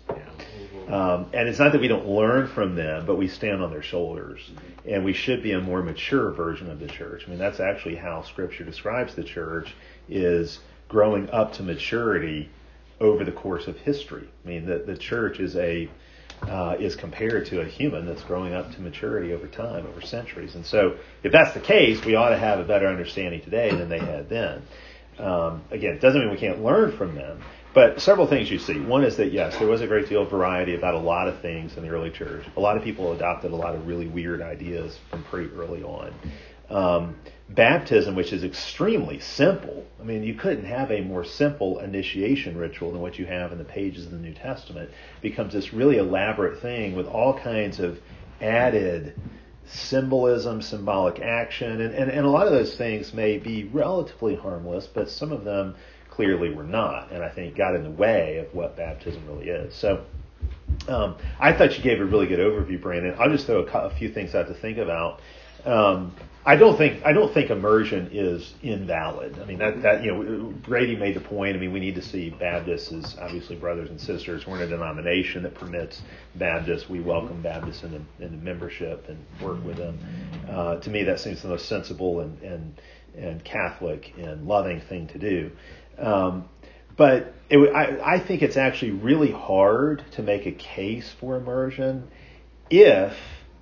Um, and it's not that we don't learn from them, but we stand on their shoulders. And we should be a more mature version of the church. I mean, that's actually how Scripture describes the church, is growing up to maturity over the course of history. I mean, the, the church is a uh, is compared to a human that's growing up to maturity over time, over centuries. And so if that's the case, we ought to have a better understanding today than they had then. Um, again, it doesn't mean we can't learn from them, but several things you see. One is that, yes, there was a great deal of variety about a lot of things in the early church. A lot of people adopted a lot of really weird ideas from pretty early on. Um, baptism, which is extremely simple. I mean, you couldn't have a more simple initiation ritual than what you have in the pages of the New Testament. It becomes this really elaborate thing with all kinds of added symbolism, symbolic action, and, and, and a lot of those things may be relatively harmless, but some of them clearly were not, and I think got in the way of what baptism really is. So um, I thought you gave a really good overview, Brandon. I'll just throw a, a few things out to think about. Um, I don't think I don't think immersion is invalid. I mean that that you know Brady made the point. I mean we need to see Baptists as obviously brothers and sisters. We're in a denomination that permits Baptists. We welcome Baptists into, into membership and work with them. Uh, to me, that seems the most sensible and and and Catholic and loving thing to do. Um, but it, I, I think it's actually really hard to make a case for immersion if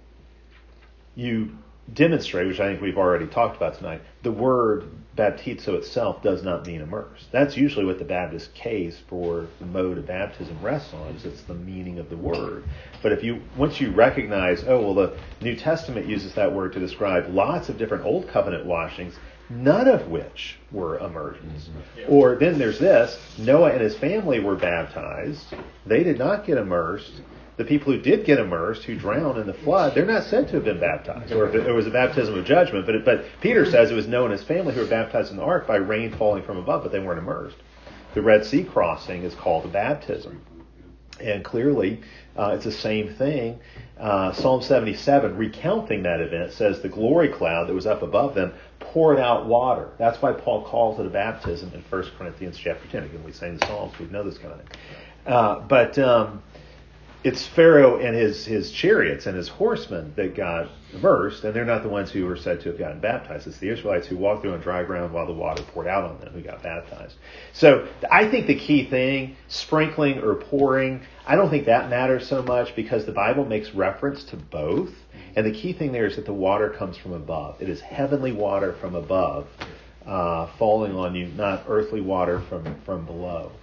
you demonstrate, which I think we've already talked about tonight, the word baptizo itself does not mean immerse. That's usually what the Baptist case for the mode of baptism rests on, is it's the meaning of the word. But if you, once you recognize, oh, well, the New Testament uses that word to describe lots of different Old Covenant washings, none of which were immersions. Mm-hmm. Or then there's this, Noah and his family were baptized. They did not get immersed. The people who did get immersed, who drowned in the flood, they're not said to have been baptized. Or if it was a baptism of judgment. But, it, but Peter says it was Noah and his family who were baptized in the ark by rain falling from above, but they weren't immersed. The Red Sea crossing is called a baptism. And clearly, uh, it's the same thing. Uh, Psalm seventy-seven, recounting that event, says the glory cloud that was up above them poured out water. That's why Paul calls it a baptism in First Corinthians chapter ten. Again, we say in the Psalms, we know this kind of thing. Uh, but um, it's Pharaoh and his, his chariots and his horsemen that got immersed, and they're not the ones who were said to have gotten baptized. It's the Israelites who walked through on dry ground while the water poured out on them who got baptized. So I think the key thing, sprinkling or pouring, I don't think that matters so much because the Bible makes reference to both. And the key thing there is that the water comes from above. It is heavenly water from above uh, falling on you, not earthly water from, from below.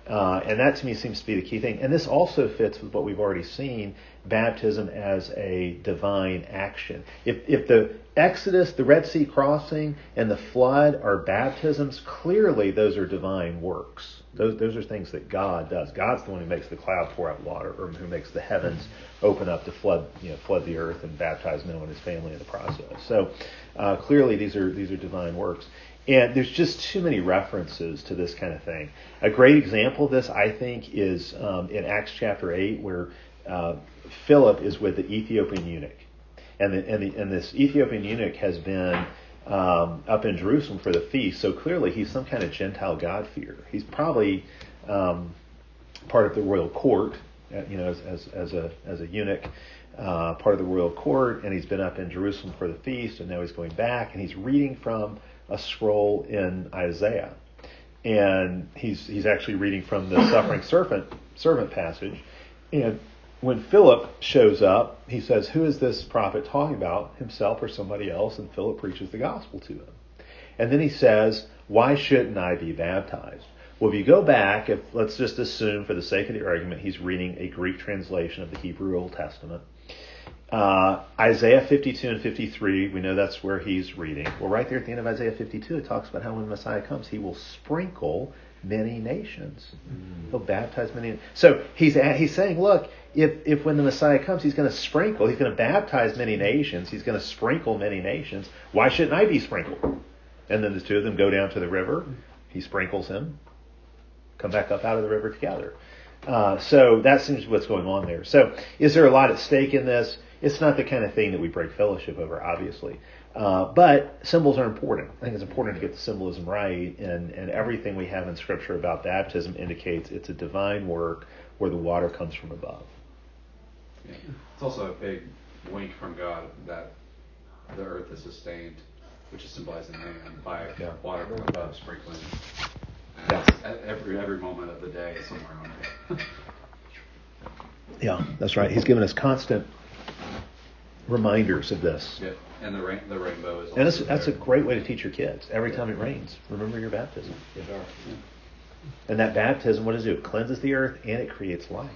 Uh, and that to me seems to be the key thing. And this also fits with what we've already seen, baptism as a divine action. If, if the Exodus, the Red Sea crossing, and the flood are baptisms, clearly those are divine works. Those, those are things that God does. God's the one who makes the cloud pour out water, or who makes the heavens open up to flood, you know, flood the earth and baptize Noah and his family in the process. So uh, clearly these are these are divine works. And there's just too many references to this kind of thing. A great example of this, I think, is um, in Acts chapter eight, where uh, Philip is with the Ethiopian eunuch. And, the, and, the, and this Ethiopian eunuch has been um, up in Jerusalem for the feast, so clearly he's some kind of Gentile God-fearer. He's probably um, part of the royal court, you know, as, as, as, a, as a eunuch, uh, part of the royal court, and he's been up in Jerusalem for the feast, and now he's going back, and he's reading from a scroll in Isaiah. And he's he's actually reading from the suffering servant servant passage. And when Philip shows up, he says, who is this prophet talking about, himself or somebody else? And Philip preaches the gospel to him. And then he says, why shouldn't I be baptized? Well, if you go back, if let's just assume for the sake of the argument, he's reading a Greek translation of the Hebrew Old Testament. Uh, Isaiah fifty-two and fifty-three, we know that's where he's reading. Well, right there at the end of Isaiah fifty-two, it talks about how when Messiah comes, he will sprinkle many nations. Mm. He'll baptize many. So he's he's saying, look, if if when the Messiah comes, he's going to sprinkle, he's going to baptize many nations, he's going to sprinkle many nations. Why shouldn't I be sprinkled? And then the two of them go down to the river. He sprinkles him, come back up out of the river together. Uh, so that seems what's going on there. So is there a lot at stake in this? It's not the kind of thing that we break fellowship over, obviously. Uh, but symbols are important. I think it's important to get the symbolism right, and, and everything we have in Scripture about baptism indicates it's a divine work where the water comes from above. Yeah. It's also a big wink from God that the earth is sustained, which is symbolized in man, by yeah. water from above sprinkling yeah. at every every moment of the day somewhere on it. Yeah, that's right. He's given us constant reminders of this. Yeah, and the rain, the rainbow is. And that's, that's a great way to teach your kids. Every time it rains, remember your baptism. Yeah. And that baptism, what does it do? It cleanses the earth and it creates life.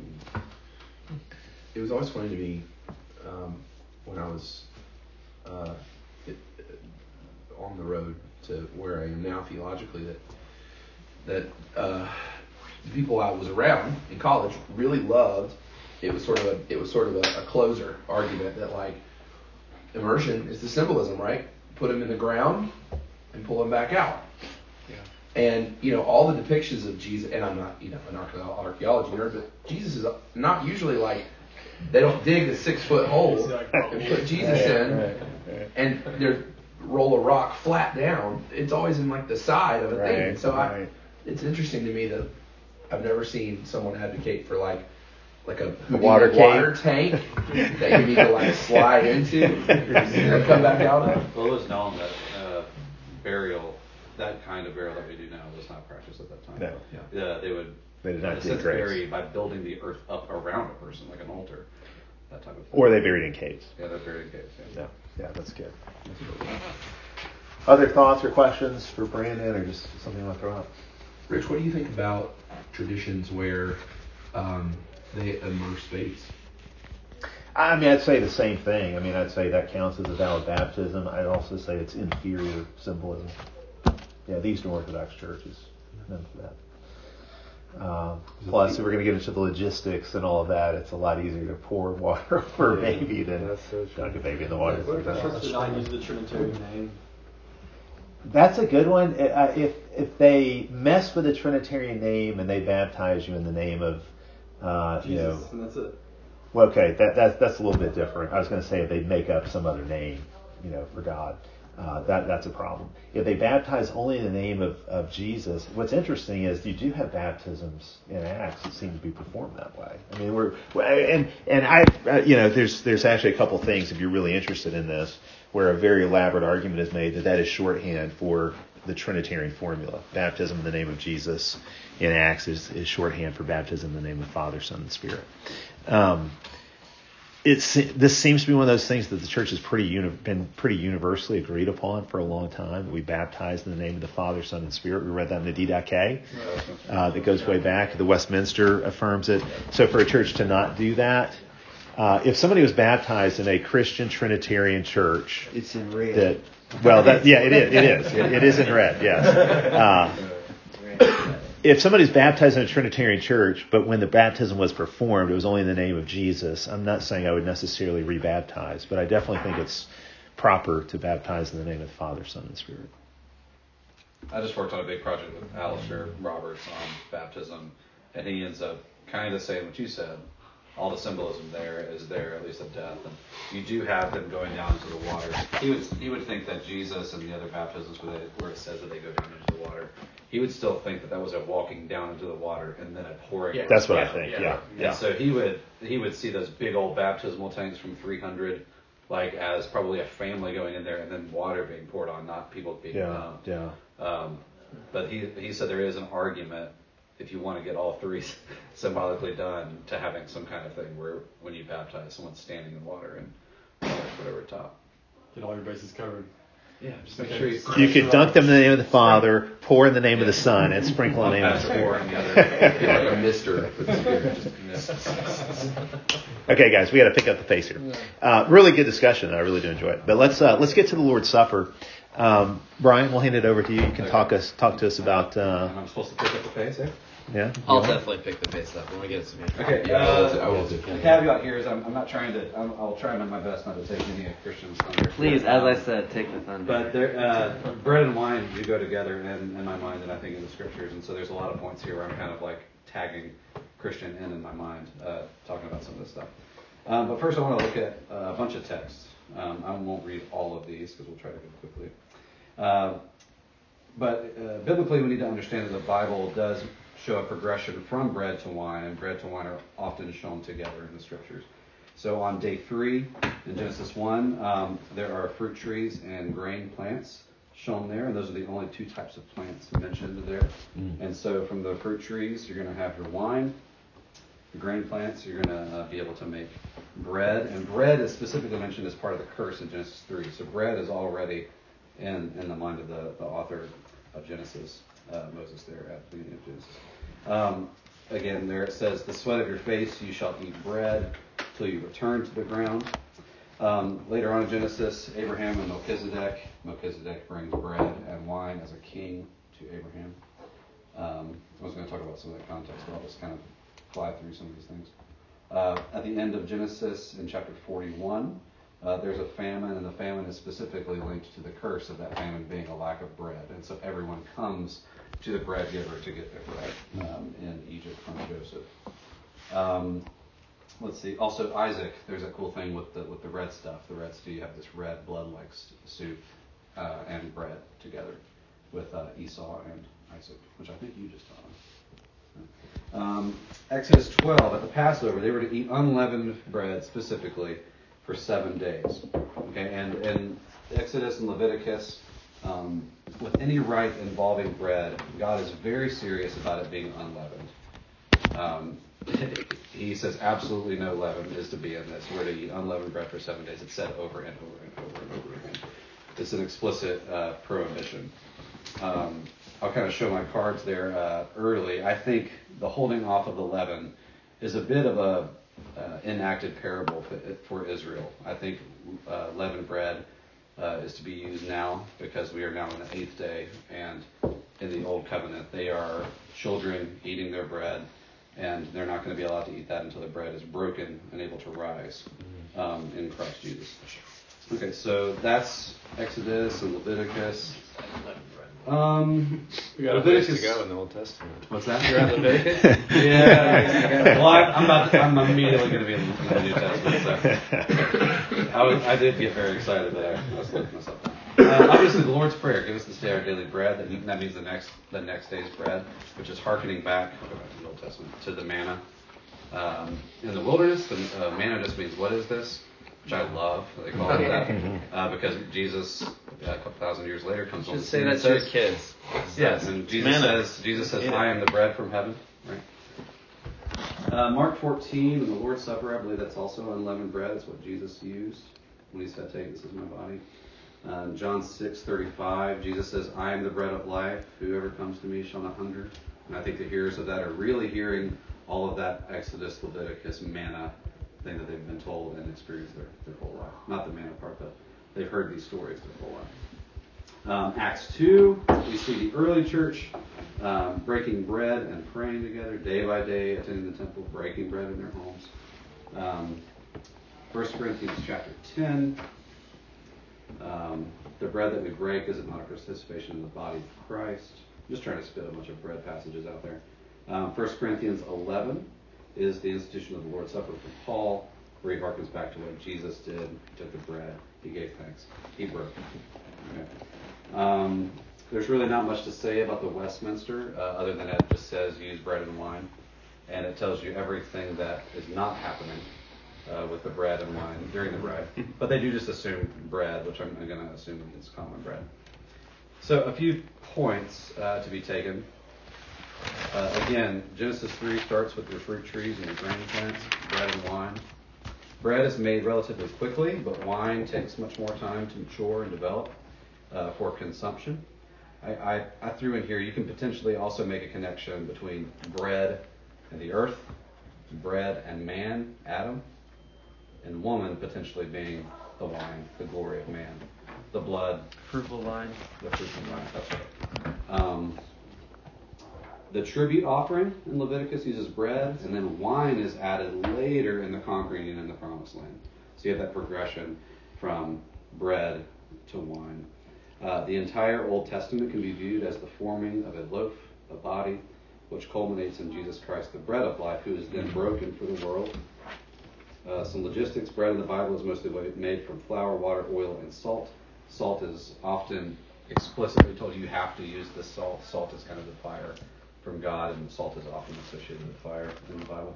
It was always funny to me um, when I was uh, it, uh, on the road to where I am now theologically that that uh, the people I was around in college really loved. It was sort of a it was sort of a, a closer argument that like immersion is the symbolism, right? Put them in the ground and pull them back out. Yeah. And you know all the depictions of Jesus, and I'm not you know an archaeology nerd, but Jesus is not usually like they don't dig the six foot hole and put Jesus in, right, right. and they roll a rock flat down. It's always in like the side of a right, thing. And so right. I, it's interesting to me that I've never seen someone advocate for like. Like a, a water, water tank that you need to like slide into and come back out of. Well, it was known that uh, burial, that kind of burial that we do now, was not practiced at that time. No. Yeah. Uh, they would they did not in a sense bury by building the earth up around a person, like an altar, that type of thing. Or they buried in caves. Yeah, they're buried in caves. Yeah, yeah, yeah that's good. That's really good. Other thoughts or questions for Brandon, or just something you want to throw out? Rich, what do you think about traditions where um, they immerse babies? I mean, I'd say the same thing. I mean, I'd say that counts as a valid baptism. I'd also say it's inferior symbolism. Yeah, the Eastern Orthodox Church is known for that. Um, plus, if we're going to get into the logistics and all of that, it's a lot easier to pour water over a baby than so dunk a baby in the water. Should not use the Trinitarian name. That's a good one. If if they mess with the Trinitarian name and they baptize you in the name of Uh, you know, and that's it. Well, okay, that, that's that's a little bit different. I was going to say if they make up some other name, you know, for God, uh, that that's a problem. If they baptize only in the name of, of Jesus, what's interesting is you do have baptisms in Acts that seem to be performed that way. I mean, we're and and I, uh, you know, there's there's actually a couple things if you're really interested in this, where a very elaborate argument is made that that is shorthand for the Trinitarian formula. Baptism in the name of Jesus in Acts is, is shorthand for baptism in the name of Father, Son, and Spirit. Um, it's this seems to be one of those things that the church has pretty uni- been pretty universally agreed upon for a long time. We baptize in the name of the Father, Son, and Spirit. We read that in the Didache. Uh, that goes way back. The Westminster affirms it. So for a church to not do that, uh, if somebody was baptized in a Christian Trinitarian church, it's in red. That, well, that yeah, it is. It is. It, it is in red. Yes. Uh, If somebody's baptized in a Trinitarian church, but when the baptism was performed, it was only in the name of Jesus, I'm not saying I would necessarily rebaptize, but I definitely think it's proper to baptize in the name of the Father, Son, and Spirit. I just worked on a big project with Alistair Roberts on baptism, and he ends up kind of saying what you said. All the symbolism there is there, at least of death, and you do have them going down into the water. He would he would think that Jesus and the other baptisms where, they, where it says that they go down into the water, he would still think that that was a walking down into the water and then a pouring. Yeah, that's what I think. Yeah, yeah. And yeah. so he would he would see those big old baptismal tanks from three hundred, like as probably a family going in there, and then water being poured on, not people being yeah, dumped. Yeah. Um, but he he said there is an argument, if you want to get all three symbolically done, to having some kind of thing where when you baptize, someone's standing in water and water whatever top. Get all your bases covered. Yeah, just make sure you. You could dunk them in the name of the Father, pour in the name yeah. of the Son, and sprinkle in the name of the Spirit. Like a mister. Okay, guys, we got to pick up the pace here. Uh, really good discussion. I really do enjoy it. But let's uh, let's get to the Lord's Supper. Um, Brian, we'll hand it over to you. You can okay. talk us talk to us about. Uh, and I'm supposed to pick up the pace, eh? Yeah. I'll definitely pick the pace up when we get some. Okay. Yeah, uh, I will do. I will do. The caveat here is I'm, I'm not trying to. I'm, I'll try my best not to take any of Christian's thunder. Please, as I said, take the thunder. But there, uh, bread and wine do go together in, in my mind, and I think in the scriptures. And so there's a lot of points here where I'm kind of like tagging Christian in in my mind, uh, talking about some of this stuff. Um, but first, I want to look at uh, a bunch of texts. Um, I won't read all of these because we'll try to go quickly. Uh, but uh, biblically, we need to understand that the Bible does show a progression from bread to wine, and bread to wine are often shown together in the scriptures. So on day three in Genesis one, um, there are fruit trees and grain plants shown there, and those are the only two types of plants mentioned there. Mm. And so from the fruit trees, you're going to have your wine. The grain plants, you're going to uh, be able to make bread, and bread is specifically mentioned as part of the curse in Genesis three. So bread is already in, in the mind of the, the author of Genesis, uh, Moses there at the beginning of Genesis. Um, again, there it says, the sweat of your face you shall eat bread till you return to the ground. Um, later on in Genesis, Abraham and Melchizedek. Melchizedek brings bread and wine as a king to Abraham. Um, I was going to talk about some of that context, but I'll just kind of fly through some of these things. Uh, at the end of Genesis, in chapter forty-one, uh, there's a famine, and the famine is specifically linked to the curse of that famine being a lack of bread. And so everyone comes to the bread giver to get their bread um, in Egypt from Joseph. Um, let's see. Also, Isaac. There's a cool thing with the with the red stuff. The red stew. You have this red blood-like soup uh, and bread together with uh, Esau and Isaac, which I think you just taught us. Um, Exodus twelve, at the Passover, they were to eat unleavened bread specifically for seven days. Okay, and in Exodus and Leviticus, um, with any rite involving bread, God is very serious about it being unleavened. Um, he says absolutely no leaven is to be in this. We're to eat unleavened bread for seven days. It's said over and over and over and over again. It's an explicit uh, prohibition. Um, I'll kind of show my cards there uh, early. I think the holding off of the leaven is a bit of a uh, enacted parable for, for Israel. I think uh, leavened bread uh, is to be used now because we are now in the eighth day, and in the Old Covenant they are children eating their bread, and they're not going to be allowed to eat that until the bread is broken and able to rise um, in Christ Jesus. Okay, so that's Exodus and Leviticus. Um, we got Leviticus a ways to go in the Old Testament. What's that? You're at Leviticus? Yeah. Well, I, I'm about. To, I'm immediately going to be in, in the New Testament. So I, was, I did get very excited, but I, I was looking myself down. Uh, obviously, the Lord's Prayer, give us this day our daily bread. That, that means the next the next day's bread, which is hearkening back, I'll go back to the Old Testament, to the manna. Um, in the wilderness, the uh, manna just means, what is this? Which I love. They call it that uh, because Jesus, uh, a couple thousand years later, comes on the scene. Just say that to your kids. Yes, and Jesus manna. says, Jesus says, I am the bread from heaven. Right. Uh, Mark fourteen, in the Lord's Supper, I believe that's also unleavened bread. That's what Jesus used when he said, take, this is my body. Uh, John six thirty-five, Jesus says, I am the bread of life. Whoever comes to me shall not hunger. And I think the hearers of that are really hearing all of that Exodus, Leviticus, manna thing that they've been told and experienced their, their whole life. Not the manna part, but they've heard these stories their whole life. Um, Acts two, we see the early church um, breaking bread and praying together day by day, attending the temple, breaking bread in their homes. Um, First Corinthians chapter ten, um, the bread that we break is not a participation in the body of Christ. I'm just trying to spit a bunch of bread passages out there. Um, First Corinthians eleven is the institution of the Lord's Supper from Paul, where he harkens back to what Jesus did. He took the bread, he gave thanks, he broke it. Okay. Um, there's really not much to say about the Westminster, uh, other than it just says use bread and wine, and it tells you everything that is not happening uh, with the bread and wine during the bread. But they do just assume bread, which I'm, I'm going to assume is common bread. So a few points uh, to be taken. Uh, again, Genesis three starts with your fruit trees and your grain plants, bread and wine. Bread is made relatively quickly, but wine takes much more time to mature and develop uh, for consumption. I, I, I threw in here, you can potentially also make a connection between bread and the earth, bread and man, Adam, and woman potentially being the wine, the glory of man, the blood, fruitful vine, the fruitful vine. That's right. Um, the tribute offering in Leviticus uses bread, and then wine is added later in the conquering and in the promised land. So you have that progression from bread to wine. Uh, the entire Old Testament can be viewed as the forming of a loaf, a body, which culminates in Jesus Christ, the bread of life, who is then broken for the world. Uh, some logistics. Bread in the Bible is mostly made from flour, water, oil, and salt. Salt is often explicitly told you have to use this salt. Salt is kind of the fire from God, and salt is often associated with fire in the Bible.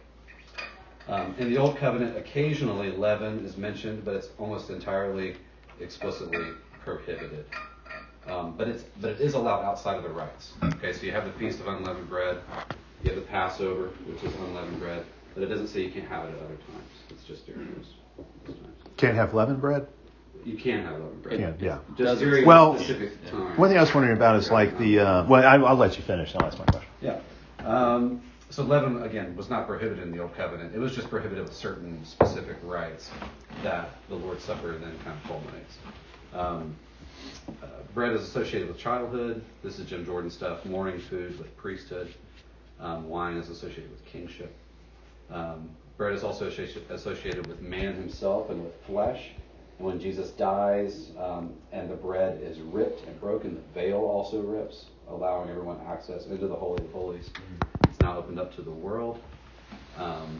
Um, in the Old Covenant, occasionally leaven is mentioned, but it's almost entirely explicitly prohibited. Um, but it's but it is allowed outside of the rites. Okay, so you have the Feast of Unleavened Bread, you have the Passover, which is unleavened bread, but it doesn't say you can't have it at other times. It's just during those, those times. Can't have leavened bread? You can have leavened bread. Can, yeah. Just during well, a specific time. One thing I was wondering about is like the, uh, well, I, I'll let you finish. I'll ask my question. Yeah. Um, so leaven, again, was not prohibited in the Old Covenant. It was just prohibited with certain specific rites that the Lord's Supper then kind of culminates. Um, uh, bread is associated with childhood. This is Jim Jordan stuff. Morning food with priesthood. Um, wine is associated with kingship. Um, bread is also associated with man himself and with flesh. And when Jesus dies um, and the bread is ripped and broken, the veil also rips, allowing everyone access into the Holy of Holies. It's now opened up to the world. Um,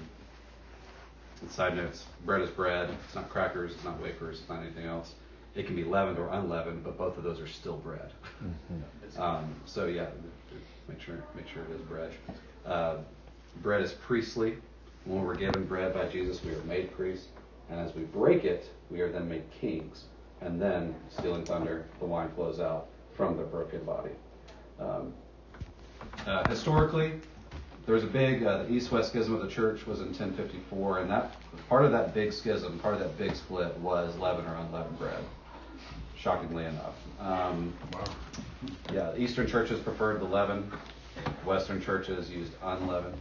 side notes, bread is bread. It's not crackers, it's not wafers, it's not anything else. It can be leavened or unleavened, but both of those are still bread. Mm-hmm. Um, so yeah, make sure make sure it is bread. Uh, bread is priestly. When we're given bread by Jesus, we are made priests. And as we break it, we are then made kings. And then, stealing thunder, the wine flows out from the broken body. Um, uh, historically, there was a big, uh, the East-West schism of the church was in ten fifty-four, and that part of that big schism, part of that big split was leaven or unleavened bread, shockingly enough. Um, yeah, the Eastern churches preferred the leaven. Western churches used unleavened.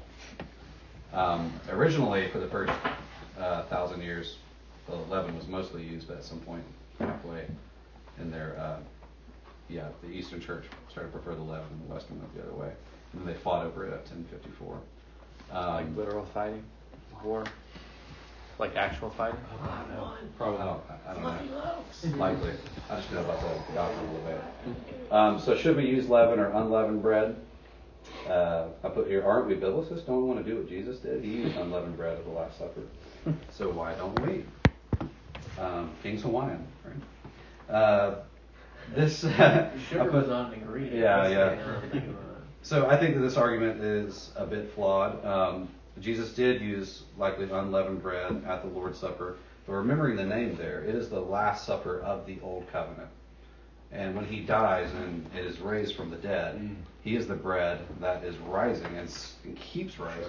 Um, originally, for the first uh, thousand years, the leaven was mostly used, but at some point halfway in their, uh, yeah, the Eastern church started to prefer the leaven, and the Western went the other way. And then they fought over it at ten fifty-four. Um, like literal fighting? War? Like actual fighting? I don't know. Probably, I don't, I don't know. Likely. I just know about the doctrine a little bit. Um, so should we use leaven or unleavened bread? Uh, I put here, aren't we biblicist? Don't we want to do what Jesus did? He used unleavened bread at the Last Supper. So why don't we? Um, King's Hawaiian, right? Uh, this sugar put, was not an ingredient. Yeah, yeah. So I think that this argument is a bit flawed. Um, Jesus did use likely unleavened bread at the Lord's Supper, but remembering the name there, it is the Last Supper of the Old Covenant. And when he dies and it is raised from the dead, mm. he is the bread that is rising and, and keeps rising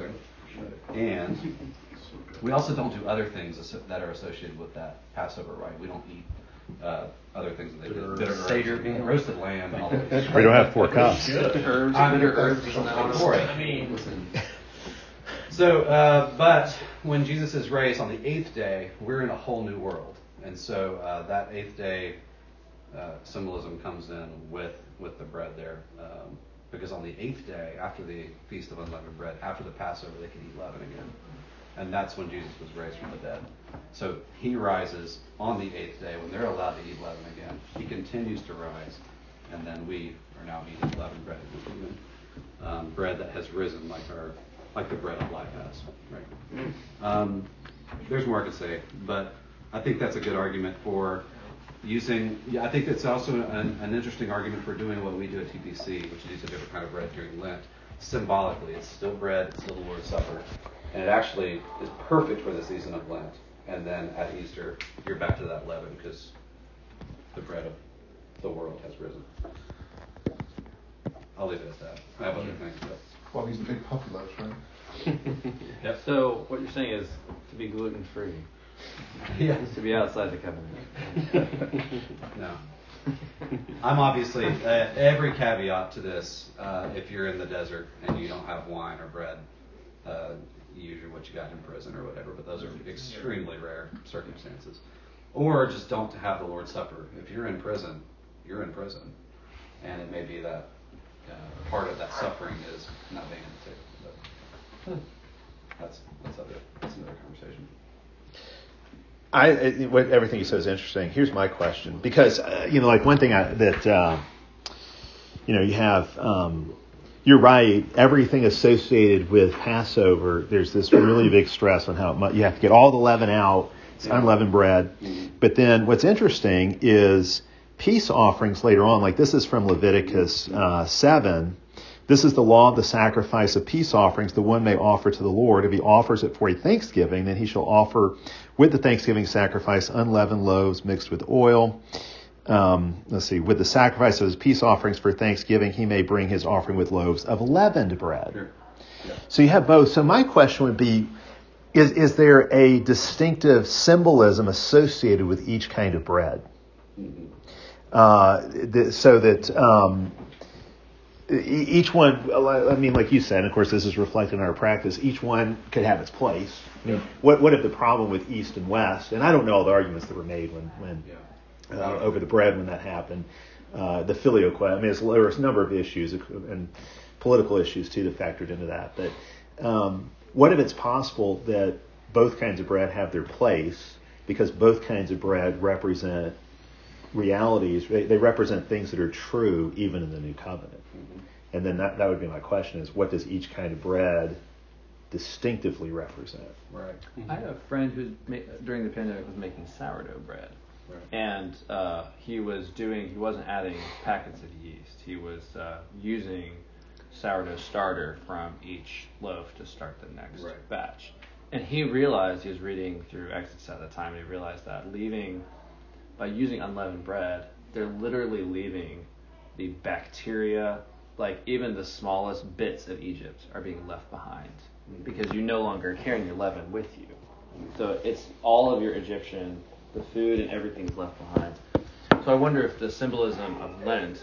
And we also don't do other things that are associated with that Passover rite. We don't eat uh, other things that they did. Bitter Seder herbs, meal. roasted lamb, and all those. We don't have four cups. Herbs, I'm- bitter herbs, isn't that what for it's- it. I mean, So, uh, but when Jesus is raised on the eighth day, we're in a whole new world. And so uh, that eighth day uh, symbolism comes in with, with the bread there. Um, because on the eighth day, after the Feast of Unleavened Bread, after the Passover, they can eat leaven again. And that's when Jesus was raised from the dead. So he rises on the eighth day when they're allowed to eat leaven again. He continues to rise. And then we are now eating leavened bread. Um, bread that has risen like our like the bread of life has. Right? Um, there's more I could say, but I think that's a good argument for using. Yeah, I think it's also an, an interesting argument for doing what we do at T P C, which is use a different kind of bread during Lent. Symbolically, it's still bread, it's still the Lord's Supper, and it actually is perfect for the season of Lent. And then at Easter, you're back to that leaven because the bread of the world has risen. I'll leave it at that. I have other things, but. Well, these big puffy loaves, right? Yep. So what you're saying is to be gluten free. Yeah. Is to be outside the covenant. No. I'm obviously, uh, every caveat to this, uh, if you're in the desert and you don't have wine or bread, uh, usually what you got in prison or whatever, but those are extremely rare circumstances. Or just don't have the Lord's Supper. If you're in prison, you're in prison. And it may be that uh, part of that suffering is not being able to. But that's, that's, other, that's another conversation. I it, what, everything you said is interesting. Here's my question, because uh, you know, like one thing I, that uh, you know, you have. Um, you're right. Everything associated with Passover, there's this really big stress on how it mu- you have to get all the leaven out. It's yeah. unleavened bread. Mm-hmm. But then what's interesting is peace offerings later on. Like this is from Leviticus uh, seven. This is the law of the sacrifice of peace offerings the one may offer to the Lord. If he offers it for a thanksgiving, then he shall offer with the thanksgiving sacrifice unleavened loaves mixed with oil. Um, let's see, with the sacrifice of his peace offerings for thanksgiving, he may bring his offering with loaves of leavened bread. Sure. Yeah. So you have both. So my question would be, is, is there a distinctive symbolism associated with each kind of bread? Mm-hmm. Uh, th- so that... Um, Each one, I mean, like you said, and of course this is reflected in our practice, each one could have its place. I mean, what what if the problem with East and West, and I don't know all the arguments that were made when, when uh, over the bread when that happened, uh, the filioque, I mean, there was a number of issues and political issues too that factored into that. But um, what if it's possible that both kinds of bread have their place because both kinds of bread represent realities, they, they represent things that are true even in the New Covenant. Mm-hmm. And then that, that would be my question is, what does each kind of bread distinctively represent? Right. Mm-hmm. I had a friend who during the pandemic was making sourdough bread. Right. And uh, he was doing, he wasn't adding packets of yeast. He was uh, using sourdough starter from each loaf to start the next right. batch. And he realized, he was reading through Exodus at the time, and he realized that leaving by using unleavened bread, they're literally leaving the bacteria, like even the smallest bits of Egypt are being left behind because you no longer are carrying your leaven with you. So it's all of your Egyptian, the food and everything's left behind. So I wonder if the symbolism of Lent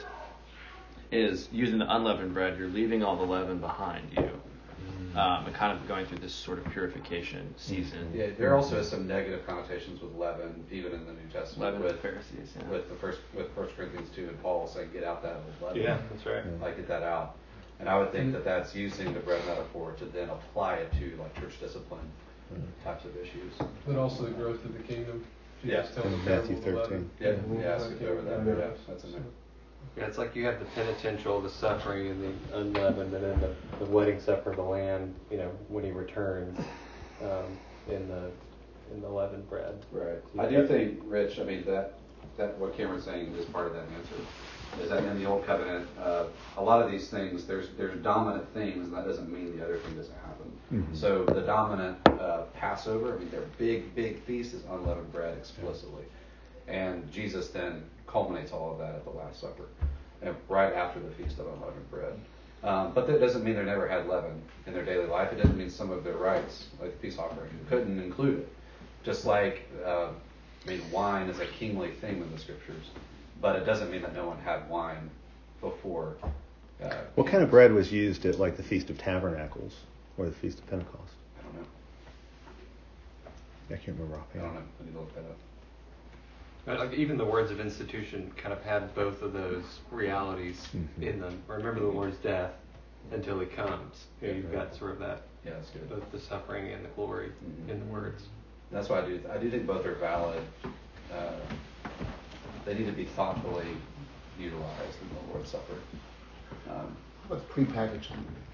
is using the unleavened bread, you're leaving all the leaven behind you. Um, and kind of going through this sort of purification season. Yeah, there also is some negative connotations with leaven, even in the New Testament. Leaven with of the Pharisees, yeah. With the first, with First Corinthians two, and Paul saying, "Get out that old leaven." Yeah, that's right. Like get that out. And I would think that that's using the bread metaphor to then apply it to like church discipline types of issues. But also the growth of the kingdom. Yeah, in Matthew thirteen. Yeah, yeah, I skipped over that. Yeah, that's in there. Yeah, it's like you have the penitential, the suffering, and the unleavened, and then the, the wedding supper of the Lamb. You know, when he returns, um, in the in the leavened bread. Right. I do think, Rich. I mean that that what Cameron's saying is part of that answer. Is that in the Old Covenant, uh, a lot of these things there's there's dominant things, and that doesn't mean the other thing doesn't happen. Mm-hmm. So the dominant uh, Passover, I mean, their big big feast is unleavened bread explicitly, and Jesus then culminates all of that at the Last Supper, and right after the Feast of Unleavened Bread. Um, but that doesn't mean they never had leaven in their daily life. It doesn't mean some of their rites, like the peace offering, couldn't include it. Just like, uh, I mean, wine is a kingly thing in the scriptures, but it doesn't mean that no one had wine before. Uh, what kind of bread was used at like the Feast of Tabernacles or the Feast of Pentecost? I don't know. I can't remember offhand. I don't know. I need to look that up. Like even the words of institution kind of had both of those realities mm-hmm. in them. Remember the Lord's death until He comes. You know, you've got sort of that, yeah, that's good. Both the suffering and the glory mm-hmm. in the words. That's why I do. I do think both are valid. Uh, they need to be thoughtfully utilized in the Lord's Supper. Um, What's prepackaged?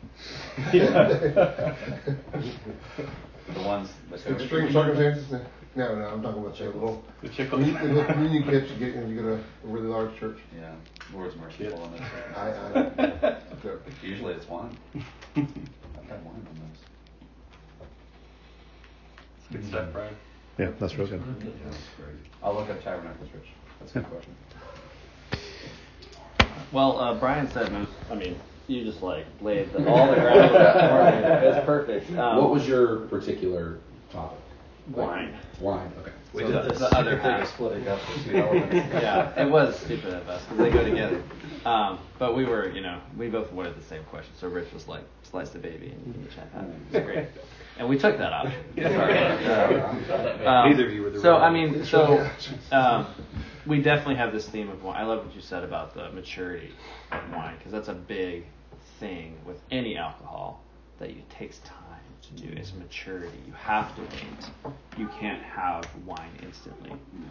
The ones that extreme circumstances. No, no, I'm talking about the little the communion kits you get when you go to a really large church. Yeah, Lord's merciful on this. I, I, Usually it's wine. I've had wine on those. It's good stuff, Brian. Yeah, that's real good. Yeah, that's great. I'll look up Tabernacles, Rich. That's a good question. Well, uh, Brian said most. I mean, you just like laid the, all the groundwork for me. It's perfect. Um, what was your particular topic? Wine. Wine. Okay. We so did the, the other half. Splitting up the two elements. Yeah, it was stupid of us because they go together. Um, but we were, you know, we both wanted the same question. So Rich was like, slice the baby and eat the chat. It was great. And we took that option. um, Neither of you were the So, wrong. I mean, so um, we definitely have this theme of wine. I love what you said about the maturity of wine because that's a big thing with any alcohol that it takes time to do. Is maturity. You have to wait. You can't have wine instantly.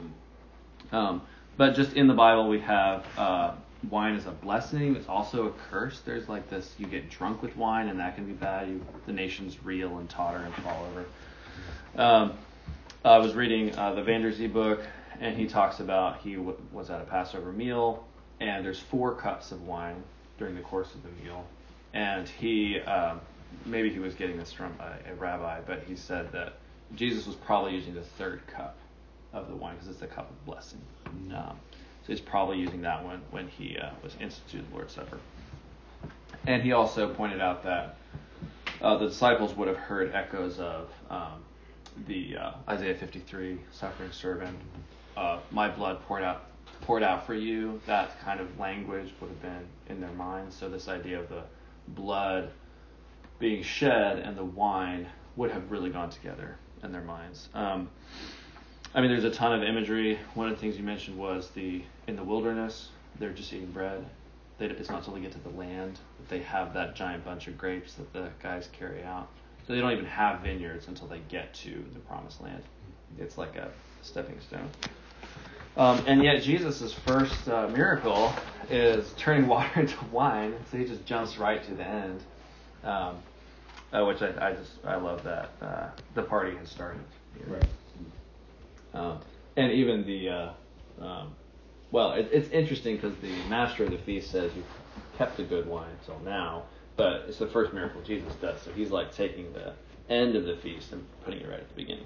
Um, but just in the Bible, we have uh, wine is a blessing. It's also a curse. There's like this: you get drunk with wine, and that can be bad. You, the nations reel and totter and fall over. Um, I was reading uh, the Vanderzee book, and he talks about he w- was at a Passover meal, and there's four cups of wine during the course of the meal, and he. Um, Maybe he was getting this from a, a rabbi, but he said that Jesus was probably using the third cup of the wine because it's the cup of blessing. Um, so he's probably using that one when he uh, was instituted the Lord's Supper. And he also pointed out that uh, the disciples would have heard echoes of um, the uh, Isaiah fifty-three, suffering servant, uh, my blood poured out poured out for you. That kind of language would have been in their minds. So this idea of the blood being shed and the wine would have really gone together in their minds. Um, I mean, there's a ton of imagery. One of the things you mentioned was the in the wilderness, they're just eating bread. They, it's not until they get to the land that they have that giant bunch of grapes that the guys carry out. So they don't even have vineyards until they get to the promised land. It's like a stepping stone. Um, and yet Jesus' first uh, miracle is turning water into wine. So he just jumps right to the end. Um, uh, which I, I just I love that uh, the party has started. Here. Right. Um, and even the uh, um, well, it, it's interesting because the master of the feast says you've kept the good wine until now, but it's the first miracle Jesus does. So he's like taking the end of the feast and putting it right at the beginning.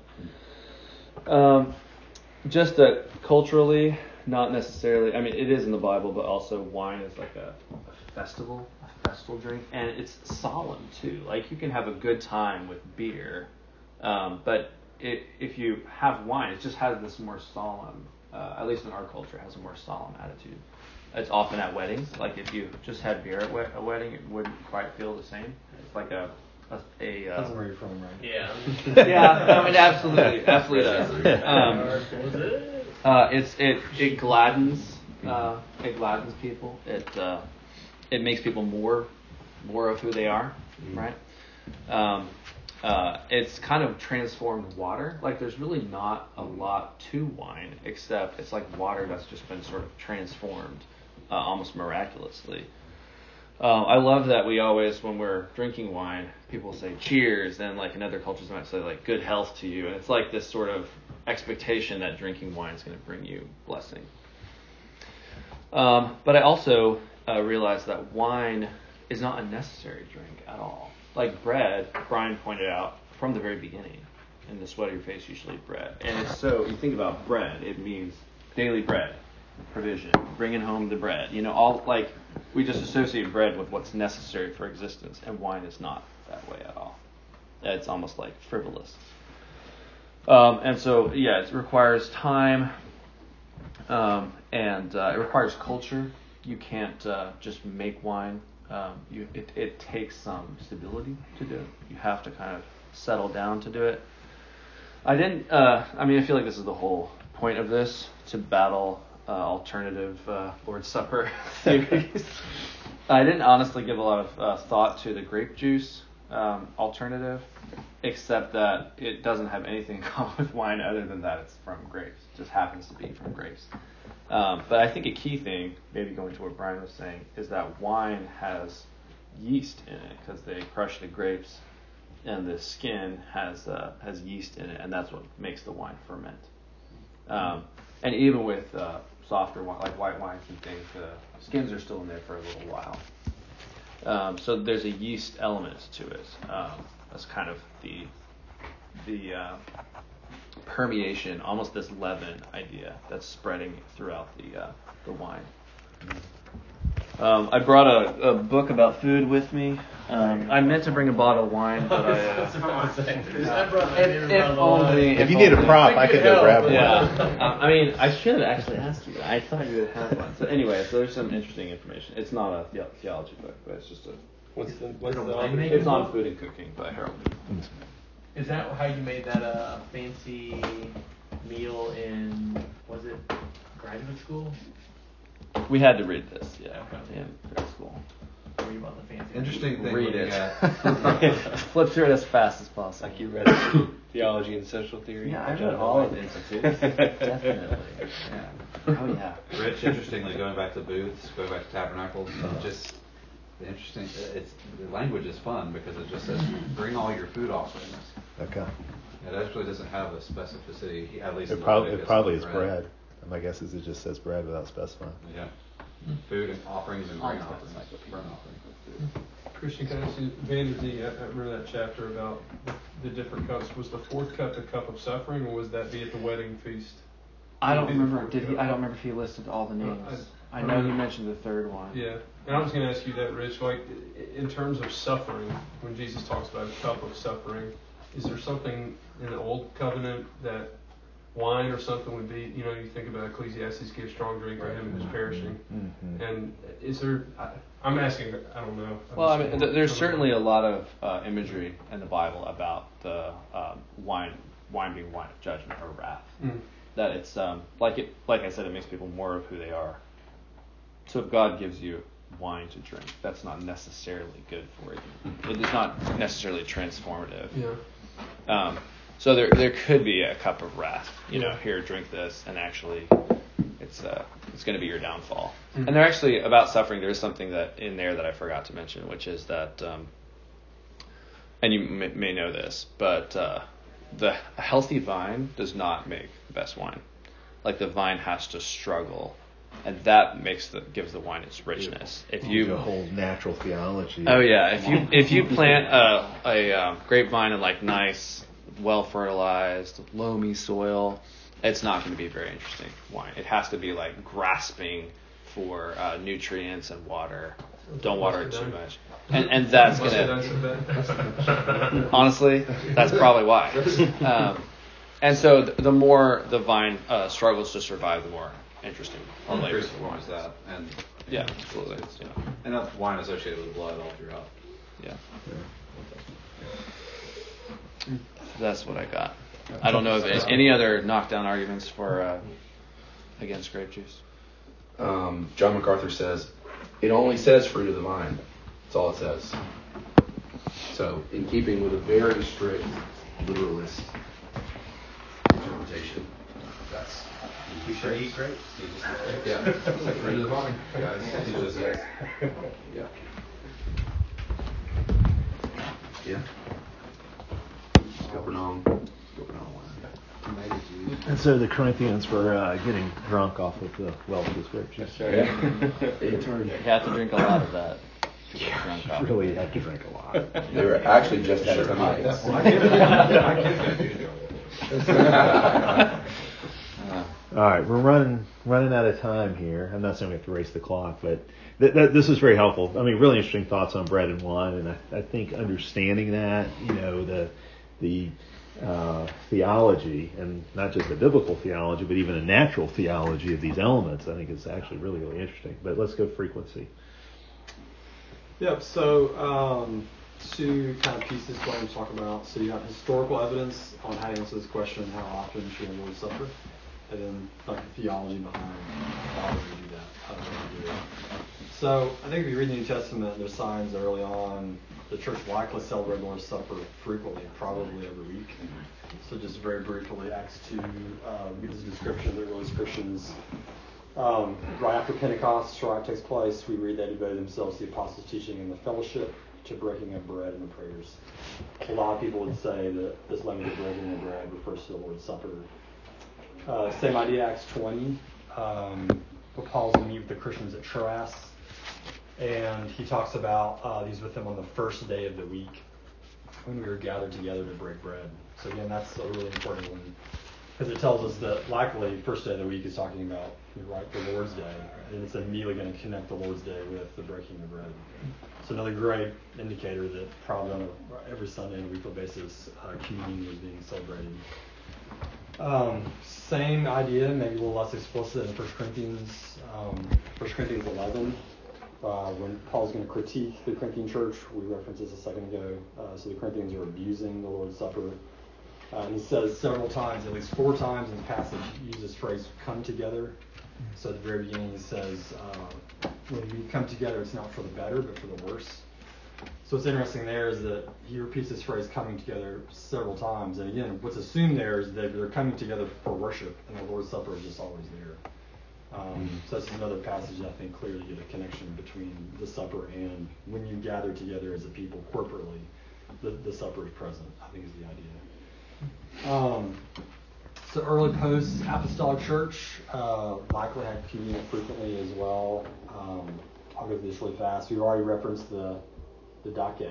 Um, just that culturally, not necessarily. I mean, it is in the Bible, but also wine is like a, a festival. Festival drink, and it's solemn too. Like you can have a good time with beer, um, but it, if you have wine, it just has this more solemn. Uh, at least in our culture, has a more solemn attitude. It's often at weddings. Like if you just had beer at we- a wedding, it wouldn't quite feel the same. It's like a a. a uh, That's where you're from, right? Yeah. yeah, no, it absolutely, absolutely does. Um, uh, it's it it gladdens uh, it gladdens people. It. Uh, It makes people more, more of who they are, right? Um, uh, it's kind of transformed water. Like there's really not a lot to wine, except it's like water that's just been sort of transformed, uh, almost miraculously. Um, I love that we always, when we're drinking wine, people say cheers, and like in other cultures, they might say like good health to you, and it's like this sort of expectation that drinking wine is going to bring you blessing. Um, but I also uh, realized that wine is not a necessary drink at all. Like bread, Brian pointed out from the very beginning, in the sweat of your face, usually bread. And it's so, you think about bread, it means daily bread, provision, bringing home the bread. You know, all like we just associate bread with what's necessary for existence, and wine is not that way at all. It's almost like frivolous. Um, and so, yeah, it requires time, um, and uh, it requires culture. You can't uh, just make wine. Um, you, it, it takes some stability to do it. You have to kind of settle down to do it. I didn't, uh, I mean, I feel like this is the whole point of this, to battle uh, alternative uh, Lord's Supper theories. I didn't honestly give a lot of uh, thought to the grape juice um, alternative, except that it doesn't have anything in common with wine other than that it's from grapes. It just happens to be from grapes. Um, but I think a key thing, maybe going to what Brian was saying, is that wine has yeast in it because they crush the grapes, and the skin has uh, has yeast in it, and that's what makes the wine ferment. Um, and even with uh, softer wine, like white wines and things, the skins are still in there for a little while. Um, so there's a yeast element to it. Um, that's kind of the the uh, permeation, almost this leaven idea that's spreading throughout the uh, the wine. Um, I brought a, a book about food with me. Um, I meant to bring a bottle of wine, but I. Uh, if, if only. If you need a prop, I could go grab one. Yeah. uh, I mean, I should have actually asked you that. I thought you would have one. So anyway, so there's some interesting information. It's not a the- theology book, but it's just a. What's the what's the winemaking It's on book? food and cooking by Harold. Is that how you made that a uh, fancy meal in, was it graduate school? We had to read this, yeah, Okay. in grad school. Where you bought the fancy Interesting thing. Read looking it. at- Flip through it as fast as possible. Like you read Theology and Social Theory? Yeah, I read all of the institutes. Definitely. Yeah. Oh yeah. Rich, interestingly, going back to booths, going back to tabernacles, just the interesting. It's the language is fun because it just says bring all your food offerings. Okay. It actually doesn't have a specificity, at least. It in probably it Leviticus probably on is bread. My guess is it just says bread without specifying. Yeah. Food and offerings and grain Almost offerings. like Burnt offerings. Christian, can I ask you, Vander D, I I remember that chapter about the, the different cups. Was the fourth cup the cup of suffering, or was that be at the wedding feast? I don't Would it be the remember. fourth Did he? cup? I don't remember if he listed all the names. Uh, I- I I know don't he know. mentioned the third one. Yeah, and I was going to ask you that, Rich. Like, i- in terms of suffering, when Jesus talks about a cup of suffering, is there something in the old covenant that wine or something would be? You know, you think about Ecclesiastes, give strong drink to him who's perishing. Mm-hmm. And is there? I, I'm asking. I don't know. I'm Well, I just mean, wondering. th- there's certainly a lot of uh, imagery in the Bible about the um, wine, wine being wine of judgment or wrath. Mm. That it's um, like it, like I said, it makes people more of who they are. So if God gives you wine to drink, that's not necessarily good for you. It is not necessarily transformative. Yeah. Um, so there there could be a cup of wrath. You know, here, drink this, and actually, it's uh, it's going to be your downfall. Mm-hmm. And there actually about suffering, there is something that in there that I forgot to mention, which is that, um, and you may, may know this, but uh, the a healthy vine does not make the best wine. Like the vine has to struggle, and that makes the gives the wine its richness. If There's you a whole natural theology. Oh yeah, if you if you plant a a um, grapevine in like nice, well fertilized, loamy soil, it's not going to be a very interesting wine. It has to be like grasping for uh, nutrients and water. Don't water it too much, and and that's gonna. Honestly, that's probably why. Um, and so the, the more the vine uh, struggles to survive, the more interesting or Well, later first form is that, and yeah, absolutely. Yeah. and that's wine associated with blood all throughout. Yeah. That's what I got. I don't know if there's any other knockdown arguments for uh, against grape juice. Um, John MacArthur says, it only says fruit of the vine. That's all it says. So, in keeping with a very strict literalist interpretation, that's. We should eat grapes. Yeah, it's like fruit of the vine, guys. He just says. Yeah. Yeah. Capernaum. Capernaum wine. And so the Corinthians were uh, getting drunk off of the wealth of scriptures. Yeah. In turn. You have to drink a lot of that. to get drunk You off. really have to drink a lot. They were actually just at a time. Uh, All right, we're running running out of time here. I'm not saying we have to race the clock, but th- th- this is very helpful. I mean, really interesting thoughts on bread and wine, and I, I think understanding that, you know, the the uh, theology, and not just the biblical theology, but even a natural theology of these elements, I think is actually really, really interesting. But let's go frequency. Yep. So um, two kind of pieces I want to talk about. So you have historical evidence on how to answer this question: how often should the Lord's Supper? And then like the theology behind why would we do that? How do we do it? So I think if you read the New Testament, there's signs early on the church likely celebrated the Lord's Supper frequently, probably every week. So just very briefly, Acts two uh, gives a description of the earliest Christians. Um, right after Pentecost, right, takes place, we read they devoted themselves to the apostles' teaching and the fellowship, to breaking of bread and the prayers. A lot of people would say that this language of breaking of bread refers to the Lord's Supper. Uh, same idea, Acts twenty. Um, where Paul's going to meet with the Christians at Troas, and he talks about uh, he's with them on the first day of the week when we were gathered together to break bread. So again, that's a really important one because it tells us that likely first day of the week is talking about right the Lord's Day, and it's immediately going to connect the Lord's Day with the breaking of bread. So another great indicator that probably on a, every Sunday on a weekly basis, uh, communion was being celebrated. Um, same idea, maybe a little less explicit in First Corinthians, um, First Corinthians eleven, uh, when Paul's going to critique the Corinthian church. We referenced this a second ago. Uh, so the Corinthians are abusing the Lord's Supper. Uh, and he says several times, at least four times in the passage, he uses the phrase "come together." So at the very beginning he says, uh, when we come together, it's not for the better, but for the worse. So what's interesting there is that he repeats this phrase "coming together" several times. And again, what's assumed there is that they're coming together for worship, and the Lord's Supper is just always there. Um, so that's another passage that I think clearly get a connection between the supper and when you gather together as a people corporately, the, the supper is present, I think is the idea. Um, so early post-apostolic church uh, likely had communion frequently as well. Um, I'll go through this really fast. We've already referenced the the dake.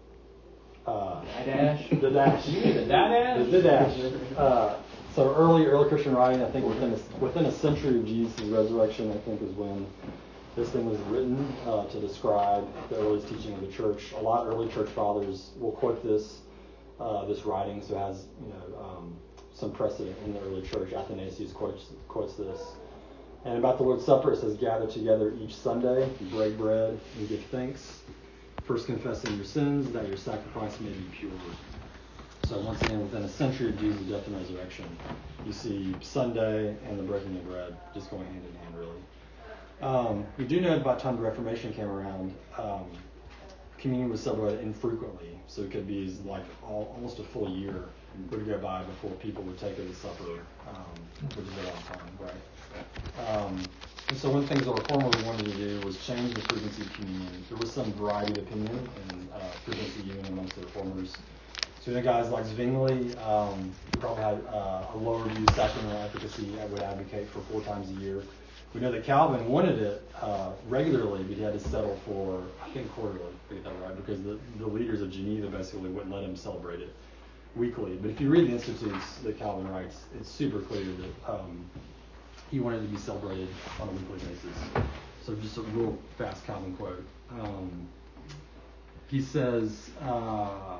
Uh, dash. The dash. You mean the dash? The dash. Uh, so early, early Christian writing, I think within a, within a century of Jesus' resurrection, I think is when this thing was written uh, to describe the earliest teaching of the church. A lot of early church fathers will quote this uh, this writing, so it has you know um, some precedent in the early church. Athanasius quotes quotes this. And about the Lord's Supper, it says, "Gather together each Sunday, break bread, and give thanks, first confessing your sins, that your sacrifice may be pure." So once again, within a century of Jesus' death and resurrection, you see Sunday and the breaking of bread just going hand in hand, really. Um, we do know that by the time the Reformation came around, um, communion was celebrated infrequently. So it could be like all, almost a full year would go by before people would take the supper, um, which is a long time, right? Um, and so one of the things the Reformers wanted to do was change the frequency of communion. There was some variety of opinion and uh, frequency of union amongst the Reformers. So you know, guys like Zwingli, um, who probably had uh, a lower view sacramental efficacy, I would advocate for four times a year. We know that Calvin wanted it uh, regularly, but he had to settle for, I think, quarterly, to get that right, because the, the leaders of Geneva basically wouldn't let him celebrate it weekly. But if you read the Institutes that Calvin writes, it's super clear that um, he wanted to be celebrated on a weekly basis. So just a real fast Calvin quote. Um, he says, uh,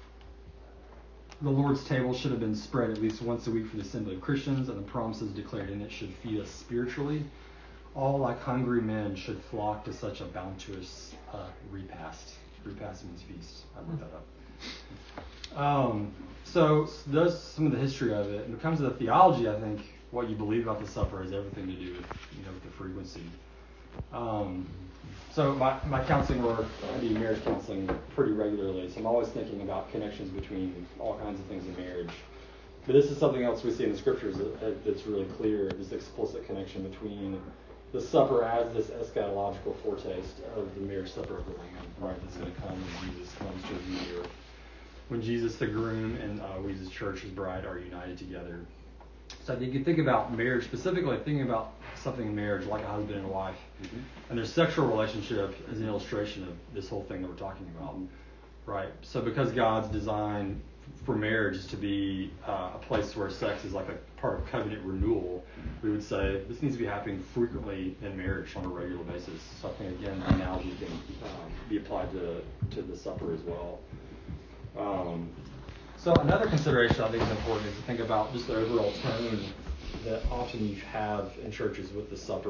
"The Lord's table should have been spread at least once a week for the assembly of Christians, and the promises declared in it should feed us spiritually. All like hungry men should flock to such a bounteous uh, repast." Repast means feast. I looked that up. Um, so there's some of the history of it. When it comes to the theology, I think what you believe about the supper has everything to do with, you know, with the frequency. Um, so my, my counseling work, I do marriage counseling pretty regularly, so I'm always thinking about connections between all kinds of things in marriage. But this is something else we see in the scriptures that, that's really clear, this explicit connection between the supper as this eschatological foretaste of the marriage supper of the Lamb, right, that's going to come when Jesus comes to the earth. When Jesus, the groom, and uh, we, the church, his bride, are united together. So you can think about marriage, specifically thinking about something in marriage like a husband and a wife. Mm-hmm. And their sexual relationship is an illustration of this whole thing that we're talking about, right? So because God's design for marriage to be uh, a place where sex is like a part of covenant renewal, we would say this needs to be happening frequently in marriage on a regular basis. So I think, again, the analogy can um, be applied to, to the supper as well. Um, so another consideration I think is important is to think about just the overall tone that often you have in churches with the supper.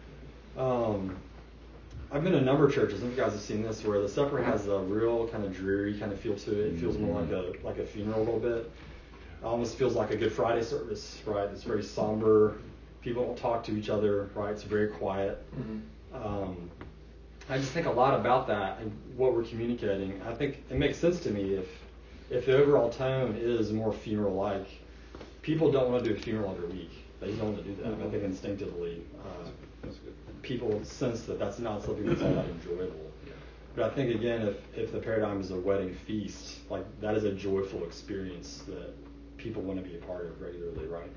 Um, I've been in a number of churches, and you guys have seen this, where the supper has a real kind of dreary kind of feel to it. It feels more like a like a funeral a little bit. It almost feels like a Good Friday service, right? It's very somber. People don't talk to each other, right? It's very quiet. Mm-hmm. Um, I just think a lot about that and what we're communicating. I think it makes sense to me if if the overall tone is more funeral-like. People don't want to do a funeral every week. They just don't want to do that. Mm-hmm. I think instinctively, uh, people sense that that's not something that's all that enjoyable. Yeah. But I think, again, if, if the paradigm is a wedding feast, like that is a joyful experience that people want to be a part of regularly, right?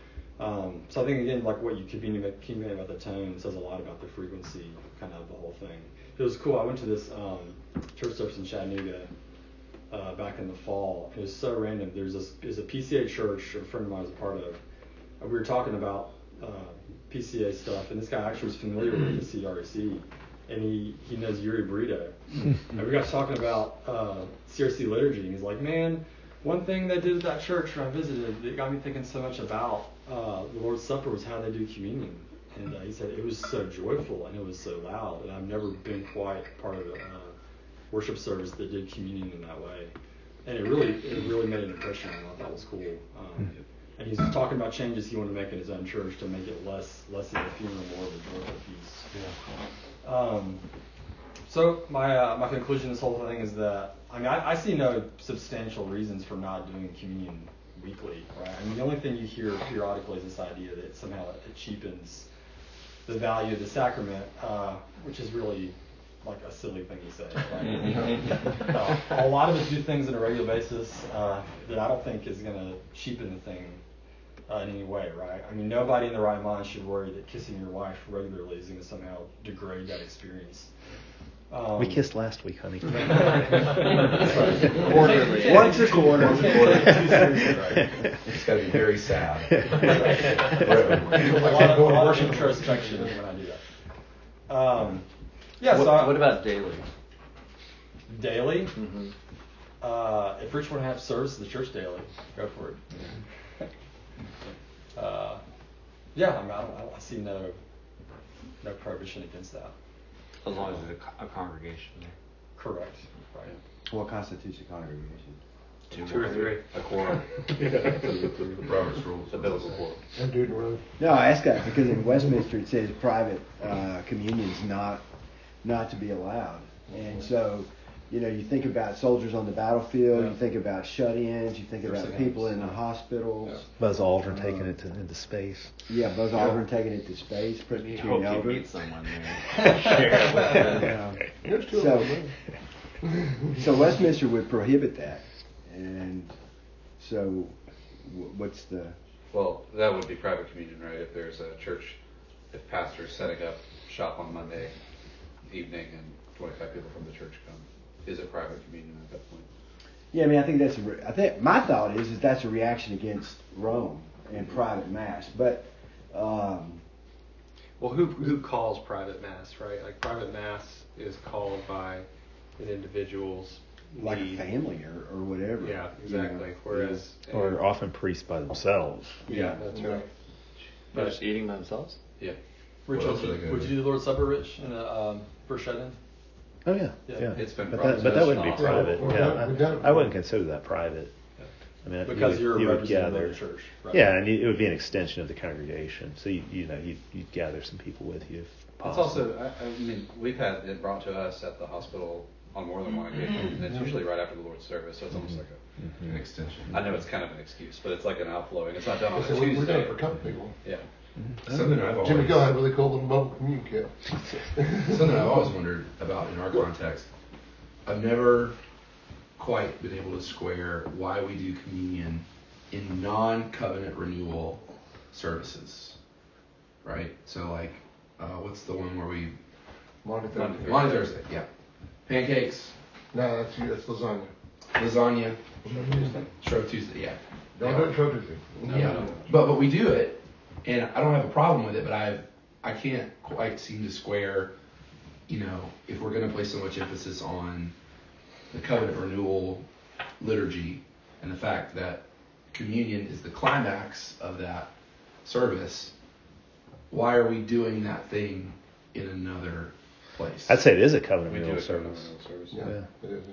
Um, so I think, again, like what you communicate about the tone says a lot about the frequency kind of the whole thing. It was cool. I went to this um, church service in Chattanooga uh, back in the fall. It was so random. There's this there's a P C A church a friend of mine was a part of. And we were talking about uh, P C A stuff, and this guy actually was familiar with the C R E C, and he, he knows Yuri Burrito. And we got talking about uh, C R C liturgy, and he's like, man, one thing they did at that church when I visited that got me thinking so much about uh, the Lord's Supper was how they do communion. And uh, he said it was so joyful and it was so loud, and I've never been quite part of a uh, worship service that did communion in that way. And it really it really made an impression on me. I thought that was cool. Um, And he's talking about changes he wanted to make in his own church to make it less less of a funeral, more of a joyful feast. Yeah. Um, so my uh, my conclusion to this whole thing is that I mean I, I see no substantial reasons for not doing communion weekly, right? I mean the only thing you hear periodically is this idea that somehow it cheapens the value of the sacrament, uh, which is really like a silly thing to say. Right? uh, a lot of us do things on a regular basis uh, that I don't think is going to cheapen the thing uh, in any way, right? I mean, nobody in their right mind should worry that kissing your wife regularly is going to somehow degrade that experience. Um, we kissed last week, honey. Quarterly. Once a quarter. Once a quarter. It's got to be very sad. A lot of, a lot of introspection when I do that. Um, Yeah, what, so I, what about daily? Daily? Mm-hmm. Uh, if Rich want to have service at the church daily, go for it. uh, yeah, I mean, I, don't, I, don't, I see no no prohibition against that. As long as there's a, a congregation there. Correct. Right. What constitutes a congregation? Two, Two or three. A quorum. The Robert's rules. The biblical quorum. And dude road. No, I ask that because in Westminster it says private uh, communion is not not to be allowed, and so you know you think about soldiers on the battlefield, yeah. you think about shut-ins, you think about people in the hospitals. Yeah. Buzz Aldrin uh, taking it to, into space. Yeah, Buzz yeah. Aldrin taking it to space. You hope you meet someone there. Share with them. So, so Westminster would prohibit that, and so what's the? Well, that would be private communion, right? If there's a church, if pastor's setting up shop on Monday evening and twenty-five people from the church come, is it private communion at that point? Yeah, I mean, I think that's a re- I think my thought is is that's a reaction against Rome and private mass, but. Um, well, who who calls private mass, right? Like private mass is called by an individual's like need. A family or, or whatever. Yeah, exactly. You know? Whereas or uh, often priests by themselves. Yeah, yeah that's right. right. But just eating by themselves. Yeah. Rich, would you, would you do the Lord's Supper, Rich, in a um, first shut-in? Oh yeah, yeah. yeah. It's been but that, but that wouldn't be private. Yeah, yeah. I, I wouldn't consider that private. Yeah. I mean, because you would, you're you would representing gather, the church. Right? Yeah, and you, it would be an extension of the congregation. So you you know you you'd gather some people with you if possible. It's also, I, I mean, we've had it brought to us at the hospital on more than one occasion, and it's usually right after the Lord's service, so it's almost like a, mm-hmm. an extension. I know it's kind of an excuse, but it's like an outflowing. It's not done on a so Tuesday. We're doing it for a couple people. Yeah. Mm-hmm. Something I've always, Jimmy Gill had a really cool little mobile communion kit. Something I've always wondered about in our context. I've never quite been able to square why we do communion in non-covenant renewal services, right? So like, uh, what's the one where we Monday Thursday. Monday Thursday, yeah. Pancakes. No, that's you. That's lasagna. lasagna, Shrove Tuesday, yeah. Don't do it Shrove Tuesday. No, yeah, no. but but we do it, and I don't have a problem with it. But I I can't quite seem to square, you know, if we're going to place so much emphasis on the covenant renewal liturgy and the fact that communion is the climax of that service, why are we doing that thing in another place? I'd say it is a covenant We do renewal a covenant service. renewal service. Yeah, Yeah. it is.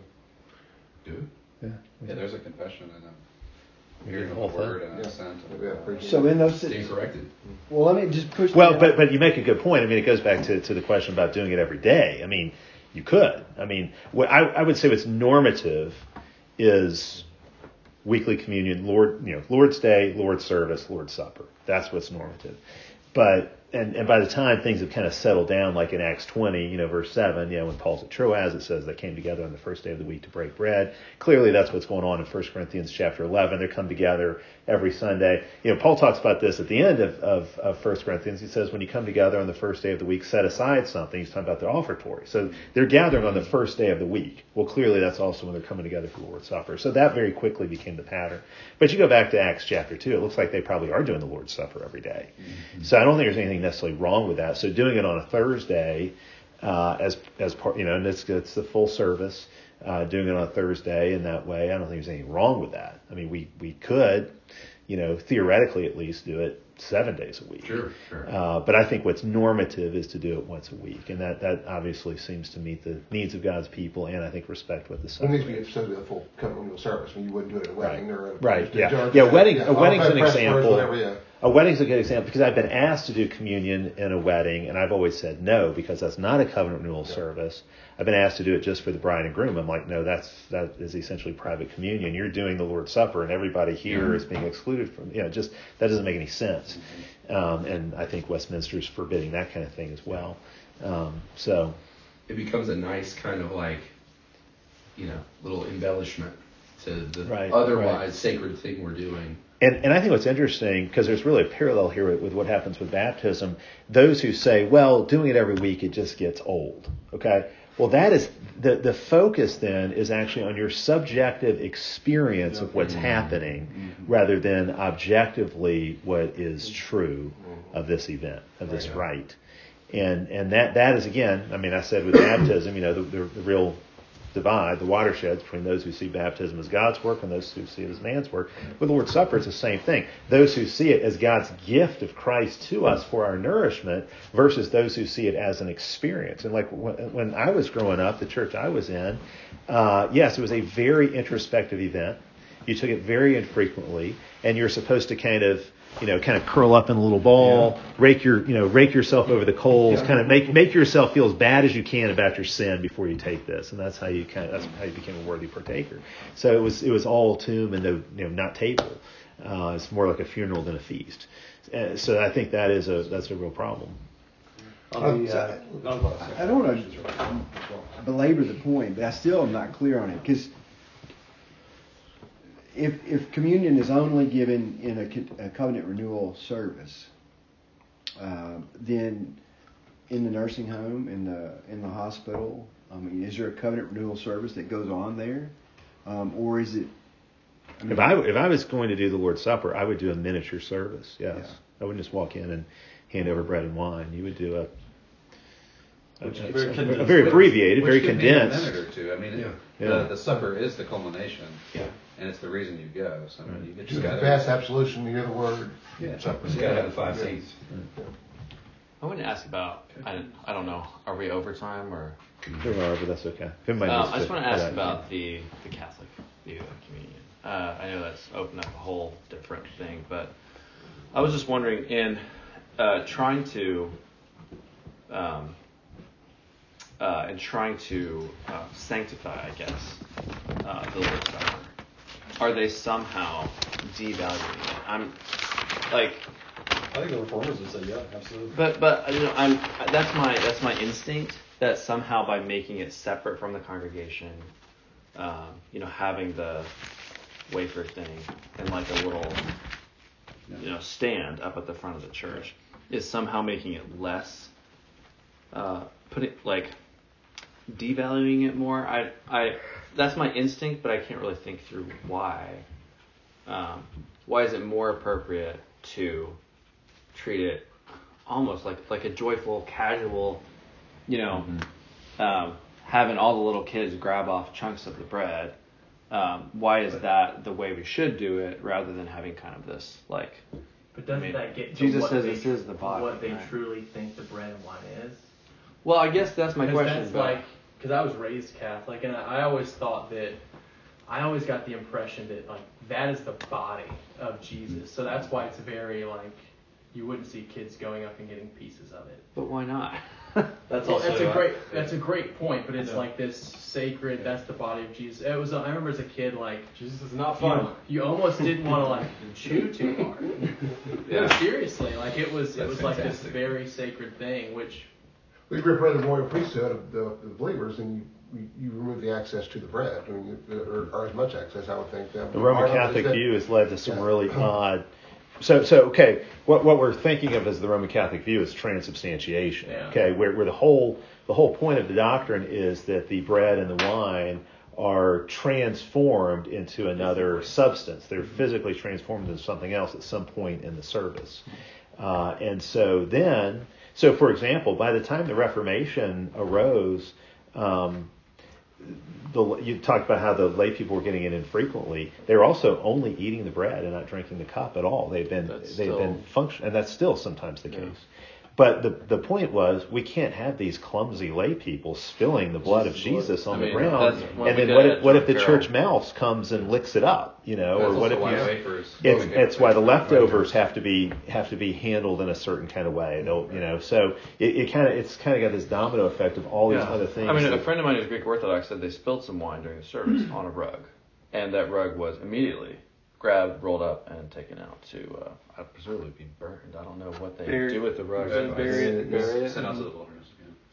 Do it? Yeah. Yeah, there's a confession and a We hearing do of the the whole word thing. and an Yeah. assent. Yeah, pretty So in those, Stand corrected. well, let me just push. Well, that but out. but you make a good point. I mean, it goes back to, to the question about doing it every day. I mean, you could. I mean, what I, I would say what's normative is weekly communion, Lord, you know, Lord's Day, Lord's service, Lord's Supper. That's what's normative. But and, and by the time things have kind of settled down, like in Acts twenty, you know, verse seven, you know, when Paul's at Troas, it says they came together on the first day of the week to break bread. Clearly, that's what's going on in First Corinthians chapter eleven. They come together every Sunday. You know, Paul talks about this at the end of, of, of First Corinthians. He says, when you come together on the first day of the week, set aside something. He's talking about their offertory. So they're gathering on the first day of the week. Well, clearly, that's also when they're coming together for the Lord's Supper. So that very quickly became the pattern. But you go back to Acts chapter two, it looks like they probably are doing the Lord's Supper every day. Mm-hmm. So I don't think there's anything necessarily wrong with that. So doing it on a Thursday, uh, as as part, you know, and it's it's the full service, uh, doing it on a Thursday in that way, I don't think there's anything wrong with that. I mean, we we could, you know, theoretically at least do it seven days a week. Sure, sure. Uh, but I think what's normative is to do it once a week, and that, that obviously seems to meet the needs of God's people, and I think respect what the It Son. needs to be associated with a full covenant service. I mean, you wouldn't do it at a wedding Right. or at a Right. Yeah. judge, Yeah. Wedding. yeah, A wedding's an press example. first, whatever, yeah. A wedding's a good example because I've been asked to do communion in a wedding, and I've always said no because that's not a covenant renewal yeah. service. I've been asked to do it just for the bride and groom. I'm like, no, that's that is essentially private communion. You're doing the Lord's Supper, and everybody here mm-hmm. is being excluded from. You know, just that doesn't make any sense. Mm-hmm. Um, and I think Westminster's forbidding that kind of thing as well. Um, so it becomes a nice kind of like, you know, little embellishment to the right, otherwise right. sacred thing we're doing. And, and I think what's interesting, because there's really a parallel here with, with what happens with baptism, those who say, well, doing it every week, it just gets old. Okay? Well, that is, the, the focus then is actually on your subjective experience yeah. of what's mm-hmm. happening mm-hmm. rather than objectively what is true of this event, of this right. rite. And and that, that is, again, I mean, I said with baptism, you know, the, the, the real divide, the watersheds between those who see baptism as God's work and those who see it as man's work. With the Lord's Supper, it's the same thing. Those who see it as God's gift of Christ to us for our nourishment versus those who see it as an experience. And like when, when I was growing up, the church I was in, uh, yes, it was a very introspective event. You took it very infrequently, and you're supposed to kind of, you know, kind of curl up in a little ball, yeah. rake your, you know, rake yourself over the coals, yeah. kind of make make yourself feel as bad as you can about your sin before you take this, and that's how you kind of that's how you became a worthy partaker. So it was it was all tomb and no, you know, not table. Uh, it's more like a funeral than a feast. Uh, so I think that is a that's a real problem. Um, the, uh, I don't want to belabor the point, but I still am not clear on it because. If if communion is only given in a, a covenant renewal service, uh, then in the nursing home, in the in the hospital, I mean, is there a covenant renewal service that goes on there, um, or is it? I mean, if I if I was going to do the Lord's Supper, I would do a miniature service. Yes, yeah. I wouldn't just walk in and hand over bread and wine. You would do a. A, a, very, a, a very abbreviated, which very could condensed. Be a minute or two. I mean, yeah. the, yeah. the supper is the culmination. Yeah. And it's the reason you go. So I mean, you get just got fast absolution. You hear the word. Yeah. Supper. You got to have the five seats. Yeah. I wanted to ask about. I I don't know. Are we overtime or? We are, but that's okay. Um, I just want to ask about the the Catholic view of communion. Uh, I know that's opened up a whole different thing, but I was just wondering in uh, trying to. Um, Uh, and trying to uh, sanctify, I guess, uh, the Lord's Supper, are they somehow devaluing it? I'm like, I think the reformers would say, yeah, absolutely. But but you know, I'm that's my that's my instinct that somehow by making it separate from the congregation, um, you know, having the wafer thing and like a little, you know, stand up at the front of the church is somehow making it less, uh, putting like. Devaluing it more. I I that's my instinct, but I can't really think through why. Um, why is it more appropriate to treat it almost like like a joyful, casual, you know, mm-hmm. um, having all the little kids grab off chunks of the bread? Um, why is that the way we should do it, rather than having kind of this like? But doesn't I mean, that get to Jesus what says they, this is the body, what they right? truly think the bread and wine is? Well, I guess that's my question. That's but like, because I was raised Catholic, and I, I always thought that, I always got the impression that like that is the body of Jesus. So that's why it's very like, you wouldn't see kids going up and getting pieces of it. But why not? That's well, also that's a great that's a great point. But it's yeah. like this sacred. That's the body of Jesus. It was. I remember as a kid, like Jesus is not fun. You, you almost didn't want to like chew too hard. Yeah. No, seriously, like it was. It that's was fantastic. Like this very sacred thing, which we grew up in the royal priesthood of the, the believers, and you, you you remove the access to the bread, I mean, or, or as much access, I would think. That the Roman Catholic view has led to some yeah. really odd. So, so okay, what what we're thinking of as the Roman Catholic view is transubstantiation. Yeah. Okay, where where the whole the whole point of the doctrine is that the bread and the wine are transformed into another substance. They're physically transformed into something else at some point in the service. Uh, and so then, so for example, by the time the Reformation arose, um, The, you talked about how the lay people were getting it infrequently. They were also only eating the bread and not drinking the cup at all. They've been that's they've still, been function, and that's still sometimes the yeah. case. But the the point was, we can't have these clumsy lay people spilling the blood Jesus of Jesus blood. on I mean, the ground. And then what if, what if the church mouse comes and licks it up? You know, that's or what if you? It's it's why the leftovers have to be have to be handled in a certain kind of way. Don't you know? So it, it kind of it's kind of got this domino effect of all these yeah. other things. I mean, that, a friend of mine who's Greek Orthodox said they spilled some wine during the service on a rug, and that rug was immediately grabbed, rolled up, and taken out to uh, presumably be burned. I don't know what they bury, do with the rug. Bury it, bury it. Sent out to the wilderness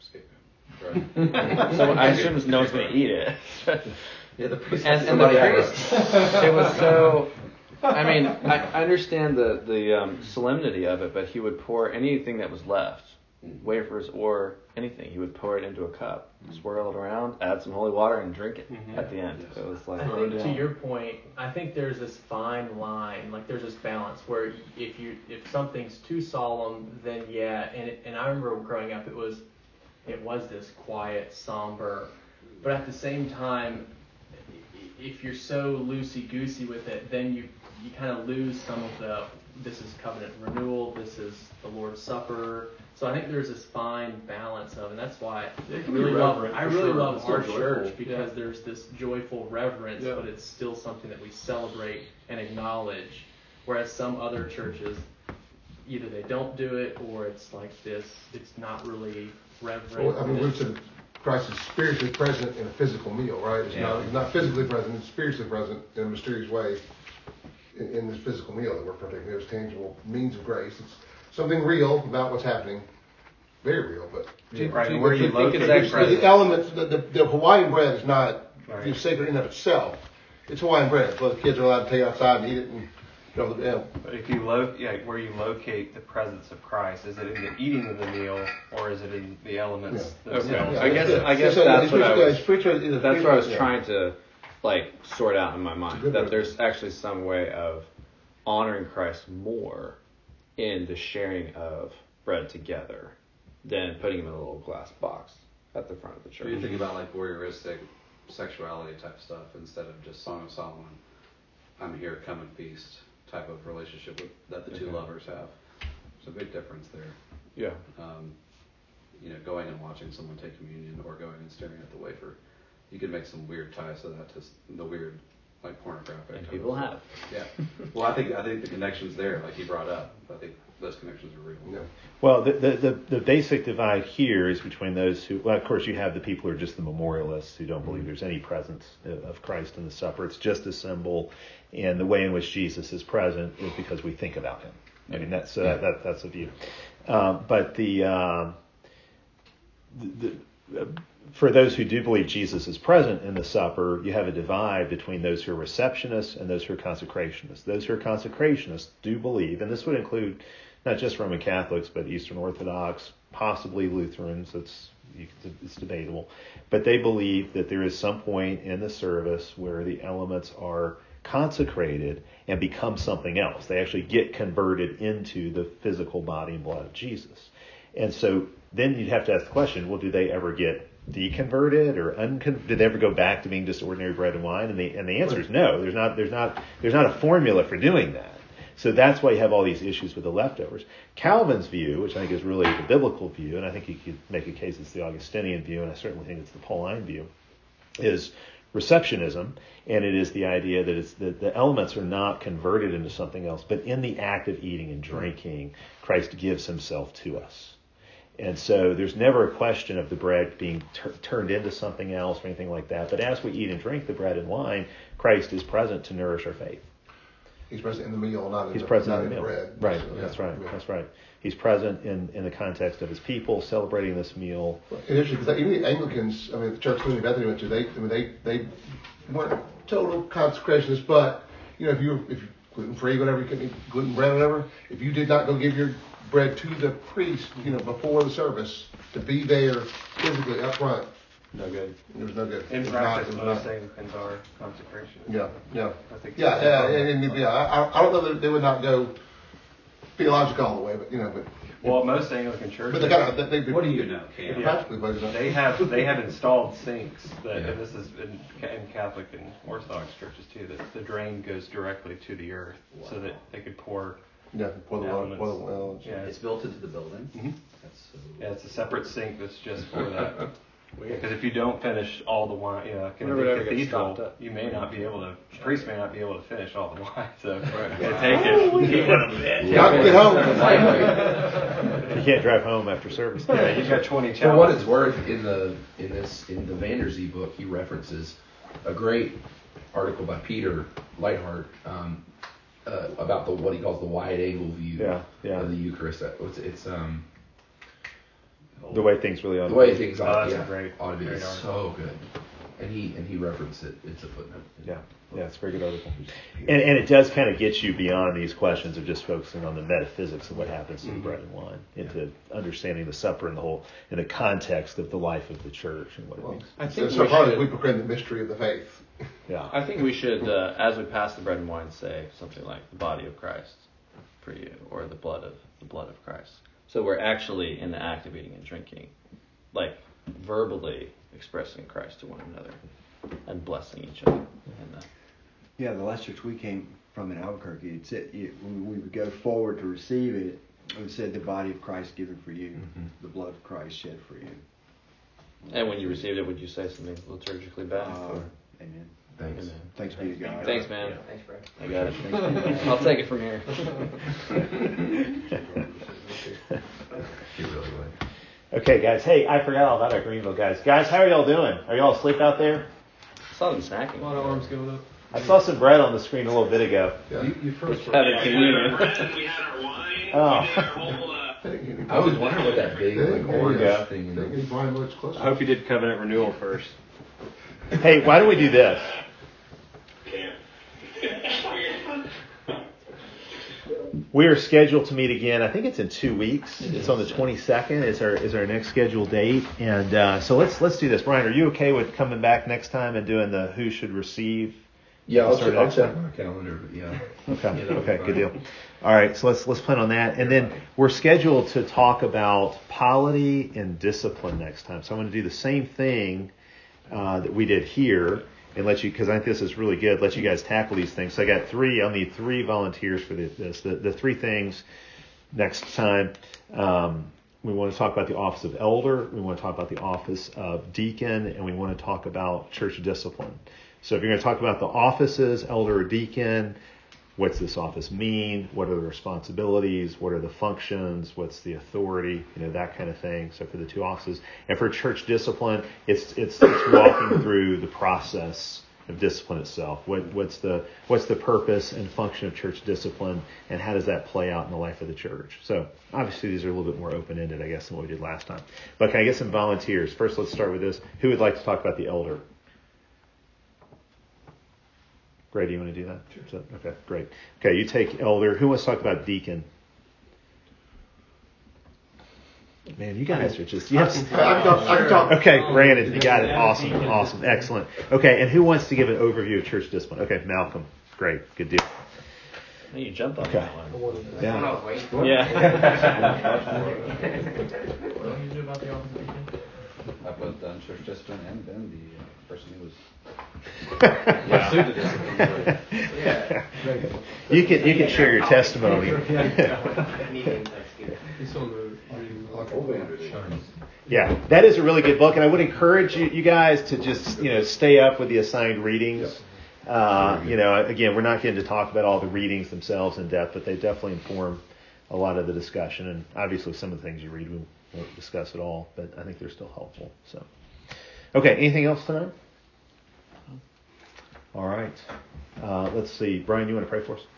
again. Right. So I assume no one's going to eat it. Yeah, the priest. And, and the priest. It was so. I mean, I understand the the um, solemnity of it, but he would pour anything that was left, wafers or anything, he would pour it into a cup, swirl it around, add some holy water, and drink it mm-hmm. at the end. It was like. I think to your point, I think there's this fine line, like there's this balance where if you if something's too solemn, then yeah, and it, and I remember growing up, it was it was this quiet, somber, but at the same time, if you're so loosey-goosey with it, then you you kind of lose some of the, this is covenant renewal, this is the Lord's Supper. So I think there's this fine balance of, and that's why I really love, I really sure. love our church because yeah. there's this joyful reverence, yeah. but it's still something that we celebrate and acknowledge. Whereas some other churches, either they don't do it or it's like this, it's not really reverent. Well, I mean, we said Christ is spiritually present in a physical meal, right? It's yeah. not it's not physically present, it's spiritually present in a mysterious way in, in this physical meal that we're partaking. There's tangible means of grace. It's something real about what's happening. Very real, but yeah. right. And where you locate the, the elements, the, the, the Hawaiian bread is not right. sacred in and of itself. It's Hawaiian bread. Well, the kids are allowed to take it outside and eat it. And, you know, yeah. But if you lo- yeah, where you locate the presence of Christ, is it in the eating of the meal, or is it in the elements yeah. themselves? Okay. Yeah. I guess I guess so, that's what I was. That's what I was trying to like sort out in my mind. That bread. There's actually some way of honoring Christ more in the sharing of bread together than putting him in a little glass box at the front of the church. So you think about like voyeuristic sexuality type stuff instead of just Song of Solomon, I'm here, come and feast type of relationship with, that the two okay. lovers have. There's a big difference there. Yeah. Um, you know, going and watching someone take communion or going and staring at the wafer, you can make some weird ties to that, to the weird, like pornographic. And people have. Yeah. Well, I think I think the connection's there, like he brought up. I think those connections are real. Yeah. Well, the, the the the basic divide here is between those who, well, of course, you have the people who are just the memorialists who don't believe there's any presence of Christ in the supper. It's just a symbol, and the way in which Jesus is present is because we think about him. I mean, that's uh, yeah. that that's a view. Um, but the, uh, the, the uh, for those who do believe Jesus is present in the supper, you have a divide between those who are receptionists and those who are consecrationists. Those who are consecrationists do believe, and this would include not just Roman Catholics, but Eastern Orthodox, possibly Lutherans. It's you, it's debatable. But they believe that there is some point in the service where the elements are consecrated and become something else. They actually get converted into the physical body and blood of Jesus. And so then you'd have to ask the question, well, do they ever get deconverted or uncon- did they ever go back to being just ordinary bread and wine? And the and the answer is no. There's not there's not there's not a formula for doing that. So that's why you have all these issues with the leftovers. Calvin's view, which I think is really the biblical view, and I think you could make a case it's the Augustinian view, and I certainly think it's the Pauline view, is receptionism, and it is the idea that it's the, the elements are not converted into something else, but in the act of eating and drinking, Christ gives himself to us. And so there's never a question of the bread being tur- turned into something else or anything like that. But as we eat and drink the bread and wine, Christ is present to nourish our faith. He's present in the meal, not in He's the, present not in the meal. bread. Right, So, yeah. that's right, Yeah. that's right. He's present in, in the context of his people celebrating this meal. And interesting, because even the Anglicans, I mean, the church Queen Bethany went to, they, I mean, they, they weren't total consecrationists, but, you know, if you were, if you're gluten-free, whatever, you couldn't eat gluten bread or whatever, if you did not go give your bread to the priest, you know, before the service, to be there physically up front, No good. it was no good. In It was practice, not- it was most not- Anglicans are consecration. Yeah, yeah. I think Yeah, yeah, and, and, yeah. I, I don't know that they would not go theological all the way, but, you know, but. Well, most Anglican churches. But they kind of, they, they, What do you know, Cam? practically, but They have they have installed sinks that, Yeah. and this is in, in Catholic and Orthodox churches too, that the drain goes directly to the earth, so that they could pour. yeah, pour the water, elements. pour the well. Yeah, It's built into the building. Mhm. That's so. yeah, it's a separate sink that's just for that. Because if you don't finish all the wine, you know, like in a Whenever it big ever gets stopped cathedral, up. you may not be able to. The priest may not be able to finish all the wine, so Right. they take it. Got to get home. You can't drive home after service. Yeah, you've got twenty For what chalices. it's worth, in the in this in the Vanderzee book, he references a great article by Peter Lightheart um, uh, about the what he calls the wide angle view Yeah, yeah. of the Eucharist. It's, it's um The way things really ought the to way be. things Oh, ought, that's a yeah, great- ought to be. great It's so good, and he and he referenced it. It's a footnote. Yeah, yeah, it's a very good article. And, and it does kind of get you beyond these questions of just focusing on the metaphysics of what happens to the bread and wine, into understanding the supper and the whole, in the context of the life of the church and what it Well, means. I think so we probably should- we proclaim the mystery of the faith. Yeah. I think we should, uh, as we pass the bread and wine, say something like the body of Christ for you, or the blood of the blood of Christ. So we're actually in the act of eating and drinking, like verbally expressing Christ to one another and blessing each other. And, uh, Yeah, the last church we came from in Albuquerque, it said it, when we would go forward to receive it, it said the body of Christ given for you, Mhm. the blood of Christ shed for you. and when you received it, would you say something liturgically back? Uh, or? amen. Thanks. Amen. Thanks be to God. Thanks, man. Thanks, Brad. I got it. Thanks be to God. I'll take it from here. He really would. Okay, guys. Hey, I forgot all about our Greenville guys. Guys, how are y'all doing? Are y'all asleep out there? Saw them snacking. A lot of arms going up. I saw some bread on the screen a little bit ago. Yeah. You, you first. Having communion. We had our wine. Oh. We did our whole. Uh, I was wondering what that big like Yeah, orange yeah. thing. They In can find much closer. I hope you did covenant renewal first. Hey, why don't we do this? Cam. We are scheduled to meet again. I think it's in two weeks. It's on the twenty-second. Is our is our next scheduled date. And uh, so let's let's do this. Brian, are you okay with coming back next time and doing the who should receive? yeah, I'll, Start check, I'll next check time? my calendar. But yeah. Okay. Yeah, that'll be Okay. fine. Good deal. All right. So let's let's plan on that. And then we're scheduled to talk about polity and discipline next time. So I'm going to do the same thing uh, that we did here, and let you, because I think this is really good. Let you guys tackle these things. So I got three. I'll need three volunteers for this. The the three things next time. Um, we want to talk about the office of elder. We want to talk about the office of deacon, and we want to talk about church discipline. So if you're going to talk about the offices, elder or deacon, what's this office mean? What are the responsibilities? What are the functions? What's the authority? You know, that kind of thing. So for the two offices. And for church discipline, it's it's, it's walking through the process of discipline itself. What what's the what's the purpose and function of church discipline, and how does that play out in the life of the church? So obviously these are a little bit more open-ended, I guess, than what we did last time. But can I get some volunteers? First, let's start with this. Who would like to talk about the elder? Greg, do you want to do that? Sure. Okay, great. Okay, you take elder. Who wants to talk about deacon? Man, you guys are just yes. I can talk. I can talk. Okay, Brandon, you got it. Awesome, awesome, excellent. Okay, and who wants to give an overview of church discipline? Okay, Malcolm. Great, good deal. Hey, you jumped on Okay. that one. Yeah. Yeah. What do you do about the office weekend? I've both done church discipline and been the uh, person who was Yeah. pursued the discipline. Yeah. You can you can share your testimony. It's on the reading. Yeah, that is a really good book, and I would encourage you, you guys to just you know stay up with the assigned readings. Uh, you know, again, we're not getting to talk about all the readings themselves in depth, but they definitely inform a lot of the discussion. And obviously, some of the things you read we won't discuss at all, but I think they're still helpful. So, okay, anything else tonight? All right. Uh, let's see, Brian, you want to pray for us?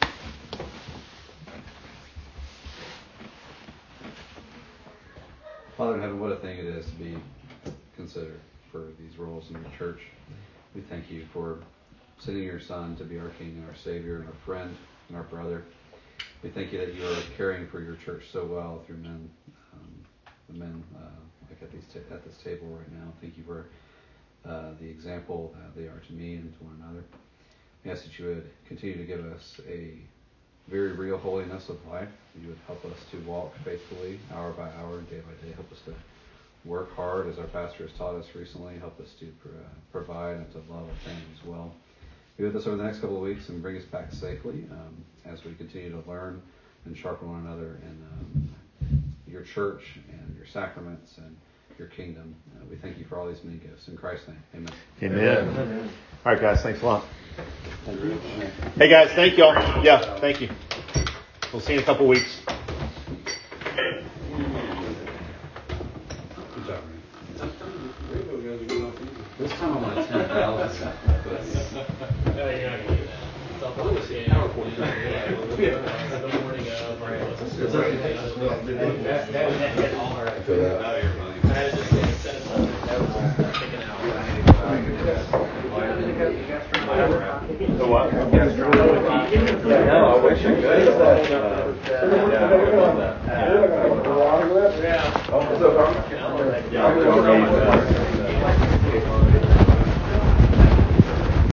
Father in heaven, what a thing it is to be considered for these roles in your church. We thank you for sending your Son to be our King and our Savior and our friend and our brother. We thank you that you are caring for your church so well through men, um, the men uh, like at, these ta- at this table right now. Thank you for uh, the example that they are to me and to one another. We ask that you would continue to give us a very real holiness of life. You would help us to walk faithfully hour by hour, day by day. Help us to work hard, as our pastor has taught us recently. Help us to pro- uh, provide and to love our families well. Be with us over the next couple of weeks and bring us back safely um, as we continue to learn and sharpen one another in um, your church and your sacraments and your kingdom. Uh, we thank you for all these many gifts. In Christ's name, amen. Amen. Amen. All right, guys, thanks a lot. Hey, guys, thank y'all. Yeah, thank you. We'll see you in a couple weeks. Good job, man. This time I'm on a ten thousand. No, you're not going to do that. It's all about the game. The morning of, right? It's all right. No, you're fine. I was just going to send something that was taken out. The what? Yeah, no, I wish I could. But, uh, yeah, I would love that. Yeah. Oh, so, yeah, I'll try my best.